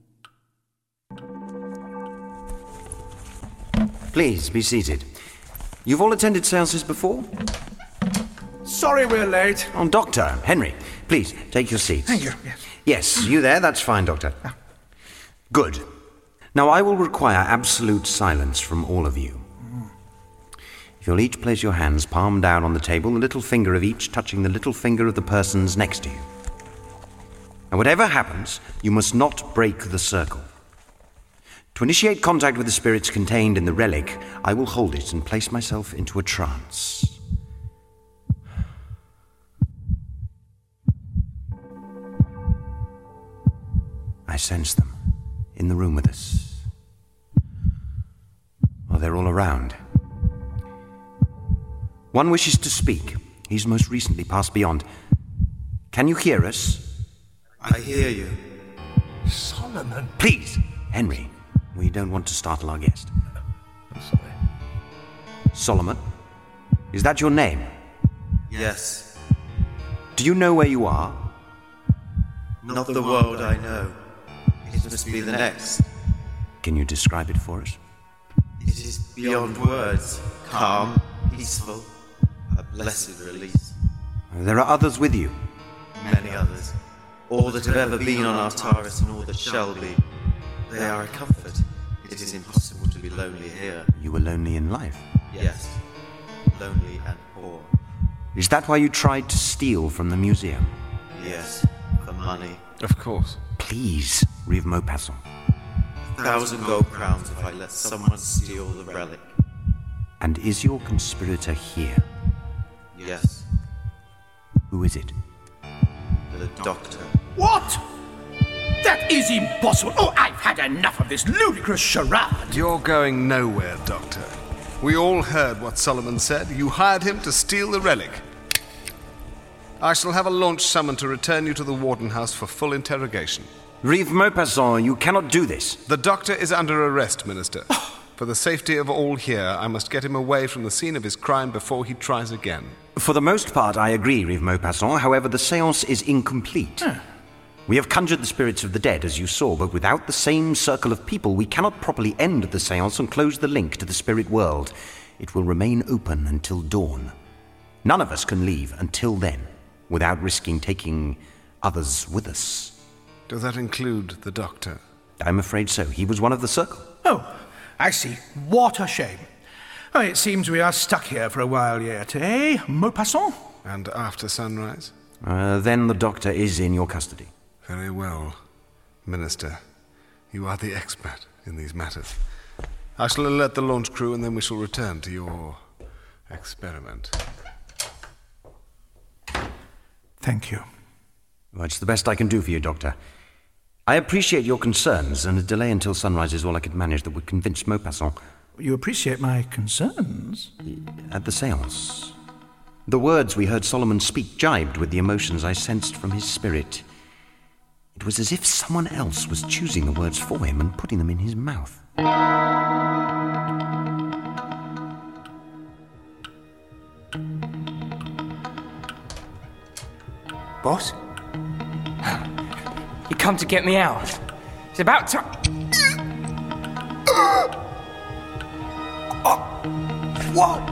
Please, be seated. You've all attended séances before? Sorry we're late. Oh, Doctor, Henry, please, take your seats. Thank you, yes. Yes, you there? That's fine, Doctor. Good. Now, I will require absolute silence from all of you. If you'll each place your hands palm down on the table, the little finger of each touching the little finger of the person's next to you. And whatever happens, you must not break the circle. To initiate contact with the spirits contained in the relic, I will hold it and place myself into a trance. I sense them in the room with us. Oh, they're all around. One wishes to speak. He's most recently passed beyond. Can you hear us? I hear you. Solomon. Please, Henry, we don't want to startle our guest. I'm sorry. Solomon, is that your name? Yes. Do you know where you are? Not the world I know. It must be the next. Can you describe it for us? It is beyond words. Calm, peaceful, a blessed release. There are others with you. Many others. All that have ever been on Artaris and all that shall be. They are a comfort. It is impossible to be lonely here. You were lonely in life. Yes. Lonely and poor. Is that why you tried to steal from the museum? Yes. For money. Of course. Please, Rive Maupassant. 1,000 gold crowns if I let someone steal the relic. And is your conspirator here? Yes. Who is it? The doctor. What? That is impossible. Oh, I've had enough of this ludicrous charade. You're going nowhere, Doctor. We all heard what Solomon said. You hired him to steal the relic. I shall have a launch summoned to return you to the Warden House for full interrogation. Rive Maupassant, you cannot do this. The doctor is under arrest, Minister. For the safety of all here, I must get him away from the scene of his crime before he tries again. For the most part, I agree, Rive Maupassant. However, the séance is incomplete. We have conjured the spirits of the dead, as you saw, but without the same circle of people, we cannot properly end the séance and close the link to the spirit world. It will remain open until dawn. None of us can leave until then, without risking taking others with us. Does that include the doctor? I'm afraid so. He was one of the circle. Oh, I see. What a shame. Oh, it seems we are stuck here for a while yet, eh, Maupassant? And after sunrise? Then the doctor is in your custody. Very well, Minister. You are the expert in these matters. I shall alert the launch crew and then we shall return to your experiment. Thank you. Well, it's the best I can do for you, Doctor. I appreciate your concerns, and a delay until sunrise is all I could manage that would convince Maupassant. You appreciate my concerns? At the séance. The words we heard Solomon speak jibed with the emotions I sensed from his spirit. It was as if someone else was choosing the words for him and putting them in his mouth. Boss? You come to get me out. It's about time. What?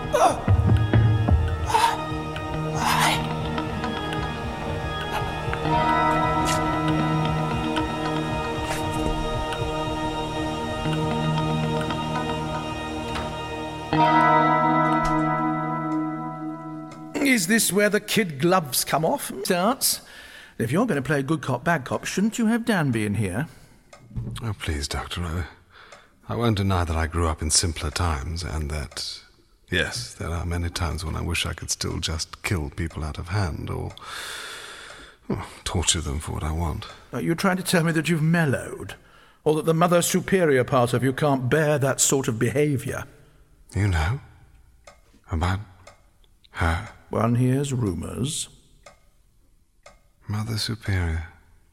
Is this where the kid gloves come off? Starts. If you're going to play good cop, bad cop, shouldn't you have Danby in here? Oh, please, Doctor. I won't deny that I grew up in simpler times and that, yes, there are many times when I wish I could still just kill people out of hand or torture them for what I want. Are you trying to tell me that you've mellowed? Or that the Mother Superior part of you can't bear that sort of behaviour? You know? About her? One hears rumours. Mother Superior.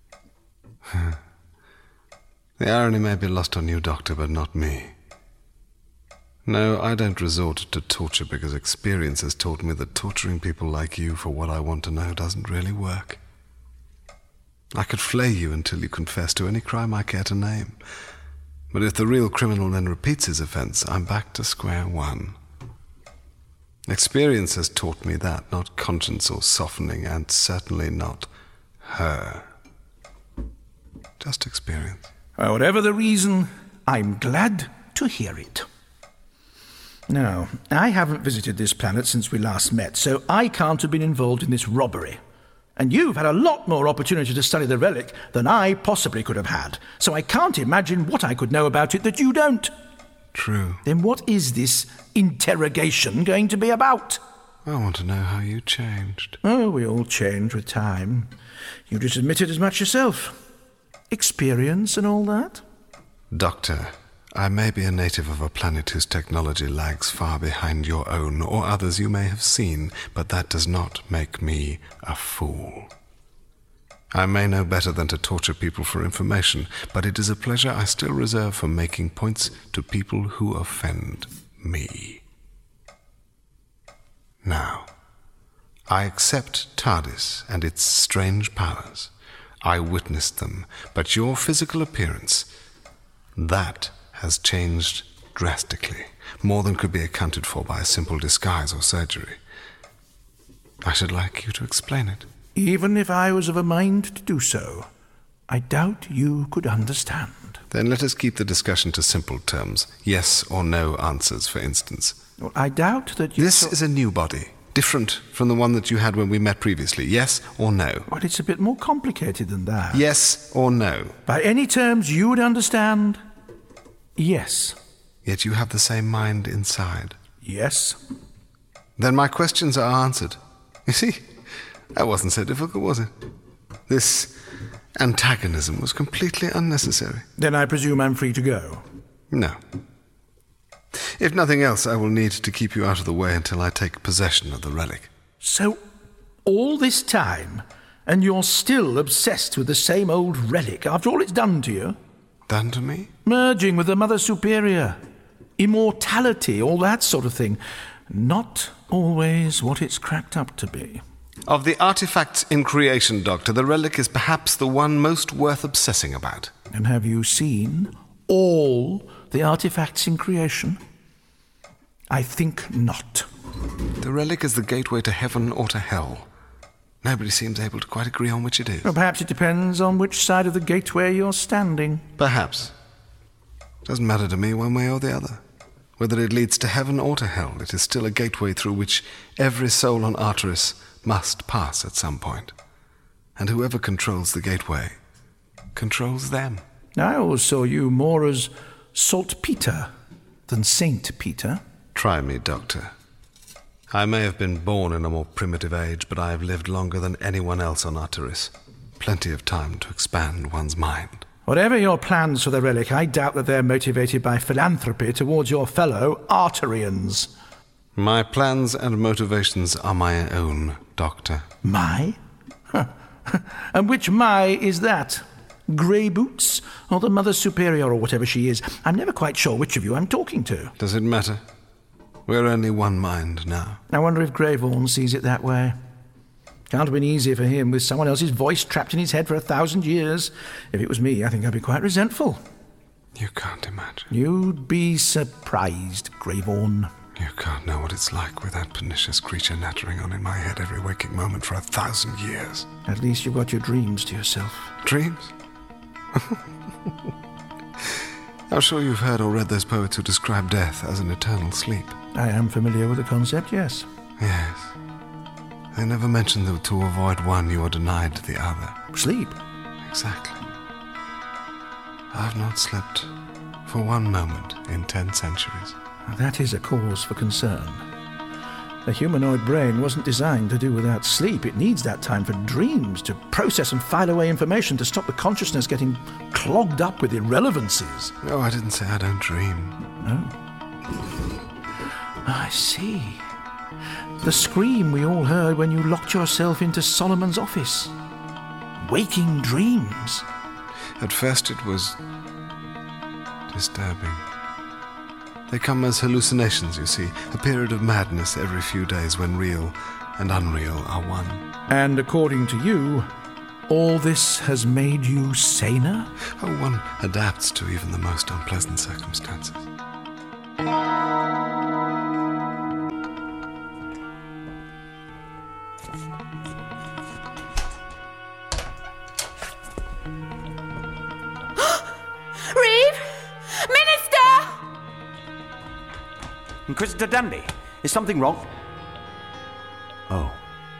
The irony may be lost on you, Doctor, but not me. No, I don't resort to torture because experience has taught me that torturing people like you for what I want to know doesn't really work. I could flay you until you confess to any crime I care to name. But if the real criminal then repeats his offence, I'm back to square one. Experience has taught me that, not conscience or softening, and certainly not her. Just experience. Well, whatever the reason, I'm glad to hear it. Now, I haven't visited this planet since we last met, so I can't have been involved in this robbery. And you've had a lot more opportunity to study the relic than I possibly could have had, so I can't imagine what I could know about it that you don't. True. Then what is this interrogation going to be about? I want to know how you changed. Oh, we all change with time. You just admitted as much yourself. Experience and all that? Doctor, I may be a native of a planet whose technology lags far behind your own or others you may have seen, but that does not make me a fool. I may know better than to torture people for information, but it is a pleasure I still reserve for making points to people who offend me. Now, I accept TARDIS and its strange powers. I witnessed them, but your physical appearance, that has changed drastically, more than could be accounted for by a simple disguise or surgery. I should like you to explain it. Even if I was of a mind to do so, I doubt you could understand. Then let us keep the discussion to simple terms. Yes or no answers, for instance. Well, I doubt that you... This is a new body, different from the one that you had when we met previously. Yes or no? Well, it's a bit more complicated than that. Yes or no? By any terms you would understand, yes. Yet you have the same mind inside. Yes. Then my questions are answered. You see, that wasn't so difficult, was it? This antagonism was completely unnecessary. Then I presume I'm free to go? No. If nothing else, I will need to keep you out of the way until I take possession of the relic. So, all this time, and you're still obsessed with the same old relic after all it's done to you? Done to me? Merging with the Mother Superior. Immortality, all that sort of thing. Not always what it's cracked up to be. Of the artifacts in creation, Doctor, the relic is perhaps the one most worth obsessing about. And have you seen all the artifacts in creation? I think not. The relic is the gateway to heaven or to hell. Nobody seems able to quite agree on which it is. Well, perhaps it depends on which side of the gateway you're standing. Perhaps. Doesn't matter to me one way or the other. Whether it leads to heaven or to hell, it is still a gateway through which every soul on Arteris must pass at some point. And whoever controls the gateway controls them. I always saw you more as Saltpeter than Saint Peter. Try me, Doctor. I may have been born in a more primitive age, but I have lived longer than anyone else on Arteris. Plenty of time to expand one's mind. Whatever your plans for the relic, I doubt that they're motivated by philanthropy towards your fellow Arterians. My plans and motivations are my own, Doctor. My? And which my is that? Grey Boots or the Mother Superior or whatever she is? I'm never quite sure which of you I'm talking to. Does it matter? We're only one mind now. I wonder if Greyvorn sees it that way. Can't have been easy for him with someone else's voice trapped in his head for 1,000 years. If it was me, I think I'd be quite resentful. You can't imagine. You'd be surprised, Greyvorn. You can't know what it's like with that pernicious creature nattering on in my head every waking moment for 1,000 years. At least you've got your dreams to yourself. Dreams? I'm sure you've heard or read those poets who describe death as an eternal sleep. I am familiar with the concept, yes. Yes. They never mention that to avoid one you are denied the other. Sleep? Exactly. I've not slept for one moment in 10 centuries. That is a cause for concern. The humanoid brain wasn't designed to do without sleep. It needs that time for dreams, to process and file away information, to stop the consciousness getting clogged up with irrelevancies. No, I didn't say I don't dream. No. I see. The scream we all heard when you locked yourself into Solomon's office. Waking dreams. At first it was disturbing. They come as hallucinations, you see, a period of madness every few days when real and unreal are one. And according to you, all this has made you saner? Oh, one adapts to even the most unpleasant circumstances. Inquisitor Danby, is something wrong? Oh.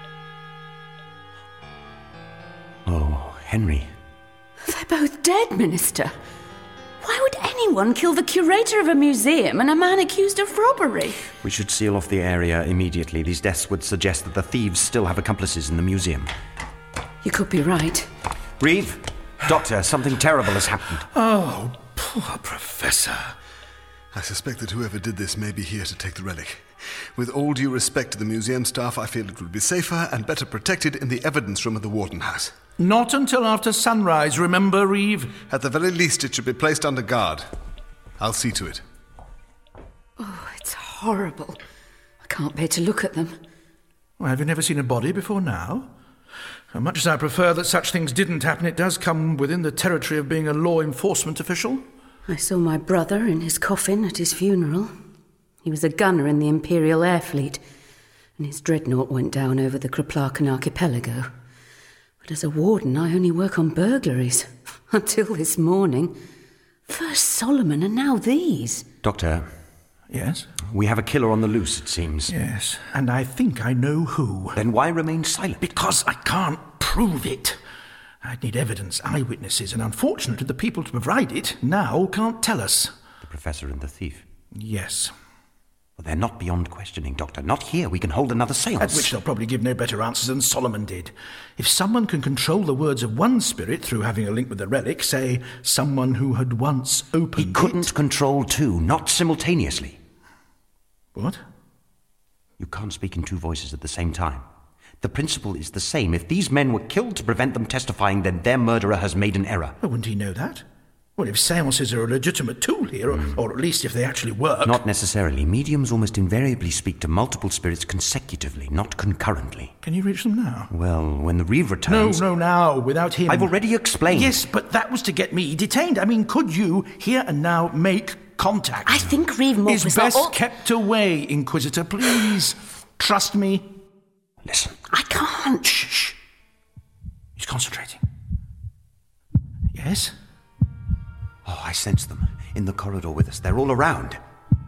Oh, Henry. They're both dead, Minister. Why would anyone kill the curator of a museum and a man accused of robbery? We should seal off the area immediately. These deaths would suggest that the thieves still have accomplices in the museum. You could be right. Reeve, Doctor, something terrible has happened. Oh, poor Professor. I suspect that whoever did this may be here to take the relic. With all due respect to the museum staff, I feel it would be safer and better protected in the evidence room of the Warden House. Not until after sunrise, remember, Reeve? At the very least, it should be placed under guard. I'll see to it. Oh, it's horrible. I can't bear to look at them. Well, have you never seen a body before now? Much as I prefer that such things didn't happen, it does come within the territory of being a law enforcement official. I saw my brother in his coffin at his funeral. He was a gunner in the Imperial Air Fleet, and his dreadnought went down over the Kreplakan archipelago. But as a warden, I only work on burglaries. Until this morning. First Solomon, and now these. Doctor. Yes? We have a killer on the loose, it seems. Yes, and I think I know who. Then why remain silent? Because I can't prove it. I'd need evidence, eyewitnesses, and unfortunately the people to provide it now can't tell us. The professor and the thief? Yes. Well, they're not beyond questioning, Doctor. Not here. We can hold another seance. At which they'll probably give no better answers than Solomon did. If someone can control the words of one spirit through having a link with the relic, say, someone who had once opened He couldn't control two, not simultaneously. What? You can't speak in two voices at the same time. The principle is the same. If these men were killed to prevent them testifying, then their murderer has made an error. Well, wouldn't he know that? Well, if seances are a legitimate tool here, or at least if they actually work... Not necessarily. Mediums almost invariably speak to multiple spirits consecutively, not concurrently. Can you reach them now? Well, when the Reeve returns... No, now, without him. I've already explained. Yes, but that was to get me detained. I mean, could you, here and now, make contact? I think Reeve Maupassant... Is best kept away, Inquisitor, please. Trust me. Listen. I can't. Shh. He's concentrating. Yes? Oh, I sense them. In the corridor with us. They're all around.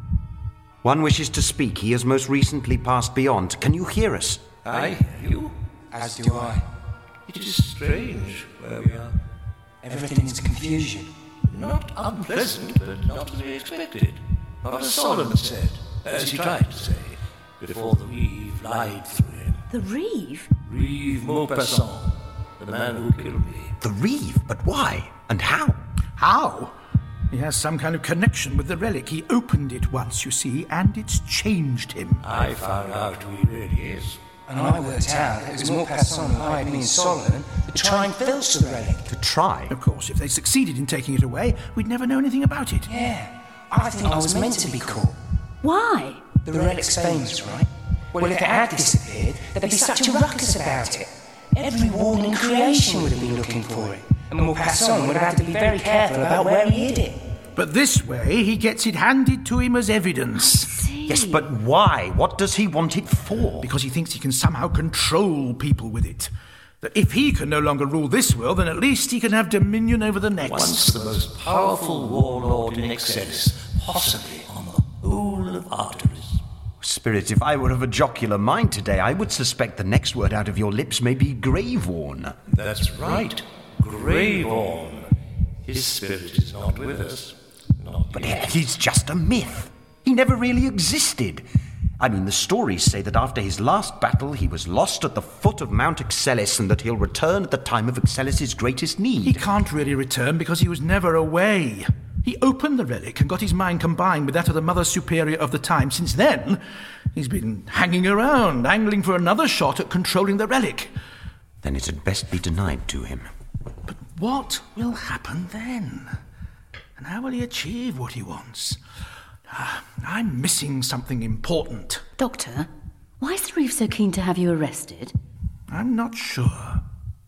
One wishes to speak. He has most recently passed beyond. Can you hear us? I hear you. As do I. It is strange where we are. Everything's confusion. Not unpleasant, but not as we expected. Not as Solomon said, as he tried to say, before the Reeve lied through him. The Reeve? Reeve Maupassant, the man who killed me. The Reeve? But why? And how? How? He has some kind of connection with the relic. He opened it once, you see, and it's changed him. I found out who he really is. And I worked out that it was Maupassant who hired me and Solomon to try and filch the relic. To try? Of course, if they succeeded in taking it away, we'd never know anything about it. Yeah, I think I was meant to be caught. Why? The relic's famous, right? Well, if it had disappeared, there'd be such a ruckus about it. Every warden in creation would have been looking for it. And Maupassant would have had to be very careful about where he hid it. But this way, he gets it handed to him as evidence. Yes, but why? What does he want it for? Because he thinks he can somehow control people with it. That if he can no longer rule this world, then at least he can have dominion over the next. Once the most powerful warlord in Excelis, possibly on the whole of Artemis. Spirit, if I were of a jocular mind today, I would suspect the next word out of your lips may be Graveworn. That's right. Graveworn. His spirit is not with us. But he's just a myth. He never really existed. I mean, the stories say that after his last battle, he was lost at the foot of Mount Excelis and that he'll return at the time of Excelis' greatest need. He can't really return because he was never away. He opened the relic and got his mind combined with that of the Mother Superior of the time. Since then, he's been hanging around, angling for another shot at controlling the relic. Then it had best be denied to him. But what will happen then? And how will he achieve what he wants? I'm missing something important. Doctor, why is the Reeve so keen to have you arrested? I'm not sure.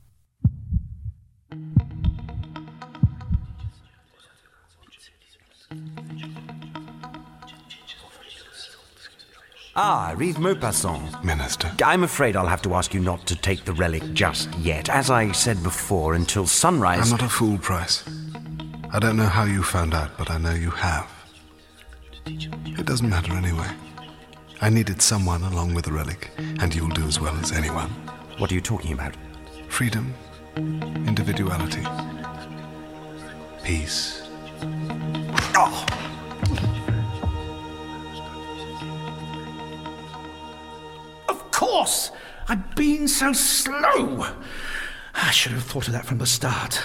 Ah, Reeve Maupassant. Minister. I'm afraid I'll have to ask you not to take the relic just yet. As I said before, until sunrise... I'm not a fool, Price. I don't know how you found out, but I know you have. It doesn't matter anyway. I needed someone along with the relic, and you'll do as well as anyone. What are you talking about? Freedom, individuality, peace. Oh! Of course! I've been so slow! I should have thought of that from the start.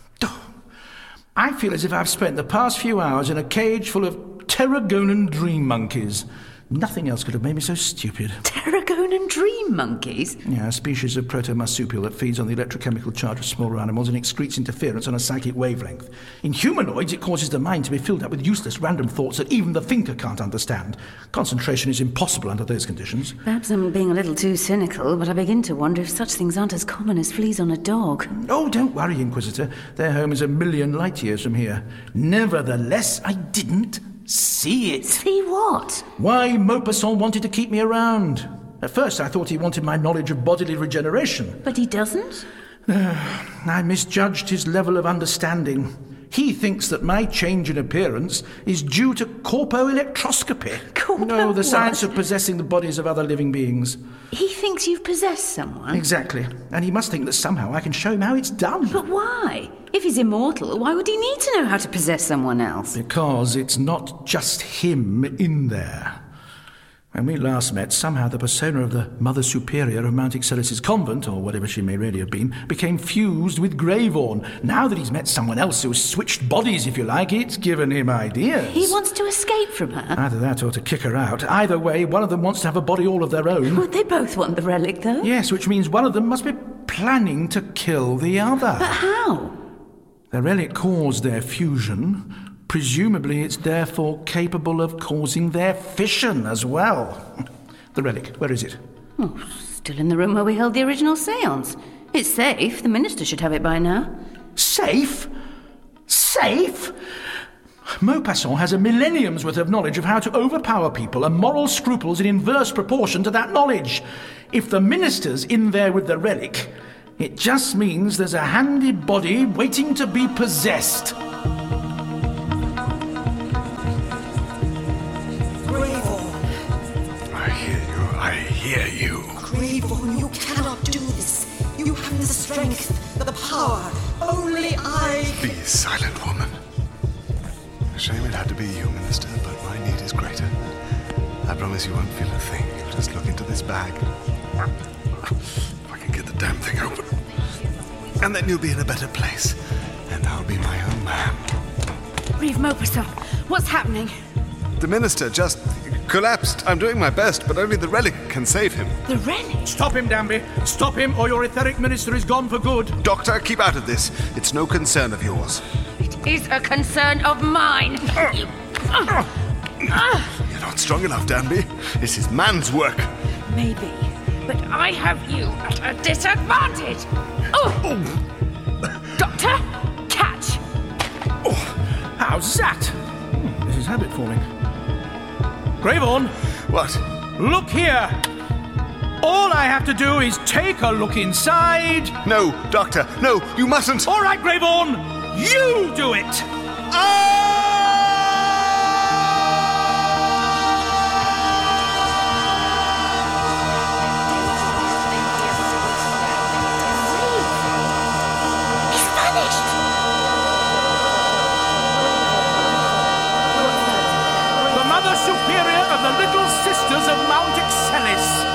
I feel as if I've spent the past few hours in a cage full of Terragonan dream monkeys. Nothing else could have made me so stupid. Terragonan dream monkeys? Yeah, a species of proto-marsupial that feeds on the electrochemical charge of smaller animals and excretes interference on a psychic wavelength. In humanoids, it causes the mind to be filled up with useless random thoughts that even the thinker can't understand. Concentration is impossible under those conditions. Perhaps I'm being a little too cynical, but I begin to wonder if such things aren't as common as fleas on a dog. Oh, don't worry, Inquisitor. Their home is 1,000,000 light years from here. Nevertheless, I didn't see it. See what? Why Maupassant wanted to keep me around. At first I thought he wanted my knowledge of bodily regeneration. But he doesn't? I misjudged his level of understanding. He thinks that my change in appearance is due to corpoelectroscopy. No, the science of possessing the bodies of other living beings. He thinks you've possessed someone? Exactly. And he must think that somehow I can show him how it's done. But why? If he's immortal, why would he need to know how to possess someone else? Because it's not just him in there. When we last met, somehow the persona of the Mother Superior of Mount Excelsis Convent, or whatever she may really have been, became fused with Greyvorn. Now that he's met someone else who's switched bodies, if you like, it's given him ideas. He wants to escape from her. Either that or to kick her out. Either way, one of them wants to have a body all of their own. Would they both want the relic, though? Yes, which means one of them must be planning to kill the other. But how? The relic caused their fusion. Presumably it's therefore capable of causing their fission as well. The relic, where is it? Oh, still in the room where we held the original séance. It's safe. The minister should have it by now. Safe? Safe? Maupassant has a millennium's worth of knowledge of how to overpower people and moral scruples in inverse proportion to that knowledge. If the minister's in there with the relic, it just means there's a handy body waiting to be possessed. I hear you. Greyvorn, you cannot do this. You have the strength, the power. Only I... Please, silent woman. A shame it had to be you, Minister, but my need is greater. I promise you won't feel a thing. You'll just look into this bag. If I can get the damn thing open. And then you'll be in a better place. And I'll be my own man. Reeve Maupassant, what's happening? The Minister just collapsed. I'm doing my best, but only the relic can save him. The relic? Stop him, Danby. Stop him, or your etheric minister is gone for good. Doctor, keep out of this. It's no concern of yours. It is a concern of mine. You're not strong enough, Danby. This is man's work. Maybe, but I have you at a disadvantage. Oh! Doctor, catch! How's that? This is habit forming. Greyvorn! What? Look here! All I have to do is take a look inside. No, Doctor, no, you mustn't. All right, Greyvorn, you do it! He's vanished! The Mother Superior of the Little Sisters of Mount Excelsis.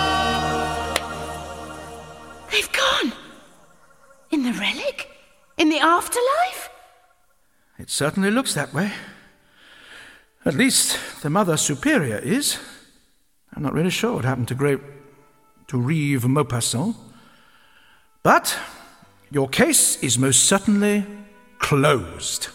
They've gone. In the relic? In the afterlife? It certainly looks that way. At least the Mother Superior is. I'm not really sure what happened to Reeve Maupassant. But your case is most certainly closed.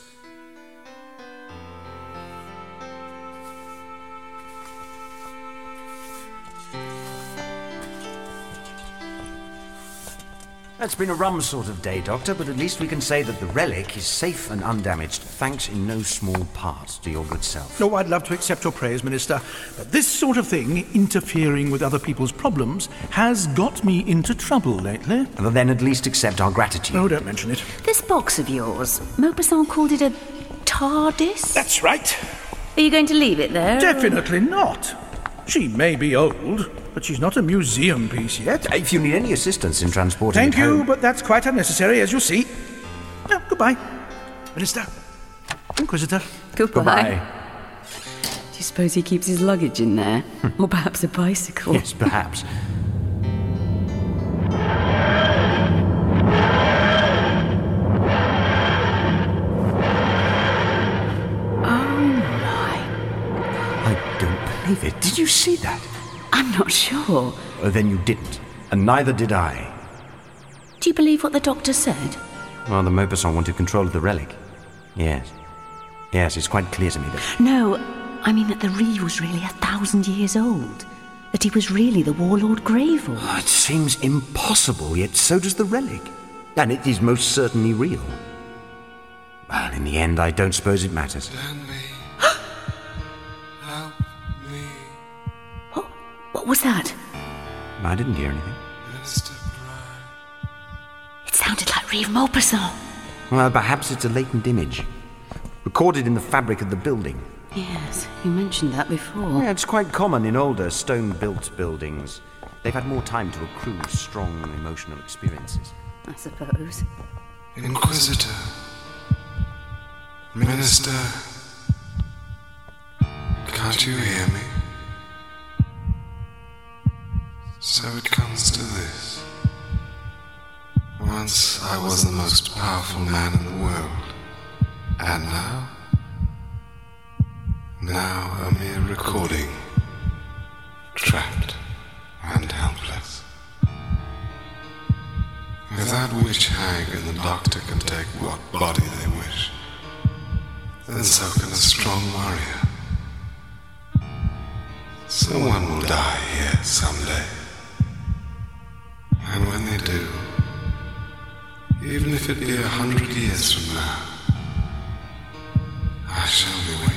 It's been a rum sort of day, Doctor, but at least we can say that the relic is safe and undamaged, thanks in no small part to your good self. Oh, I'd love to accept your praise, Minister, but this sort of thing, interfering with other people's problems, has got me into trouble lately. Well, then at least accept our gratitude. Oh, don't mention it. This box of yours, Maupassant called it a TARDIS? That's right. Are you going to leave it there? Definitely not. She may be old, but she's not a museum piece yet. If you need any assistance in transporting Thank it you, home... but that's quite unnecessary, as you'll see. Oh, goodbye. Minister. Inquisitor. Goodbye. Do you suppose he keeps his luggage in there? Or perhaps a bicycle? Yes, perhaps. Did you see that? I'm not sure. Then you didn't. And neither did I. Do you believe what the doctor said? Well, the Maupassant wanted control of the relic. Yes. Yes, it's quite clear to me that... No, I mean that the Reeve was really 1,000 years old. That he was really the warlord Greyvorn. Oh, it seems impossible, yet so does the relic. And it is most certainly real. Well, in the end, I don't suppose it matters. What was that? I didn't hear anything. It sounded like Reeve Maupassant. Well, perhaps it's a latent image. Recorded in the fabric of the building. Yes, you mentioned that before. Yeah, it's quite common in older stone-built buildings. They've had more time to accrue strong emotional experiences. I suppose. Inquisitor. Minister. Can't you hear me? So it comes to this. Once I was the most powerful man in the world, and now? Now a mere recording, trapped and helpless. If that witch hag and the doctor can take what body they wish, then so can a strong warrior. Someone will die here someday. And when they do, even if it be 100 years from now, I shall be waiting.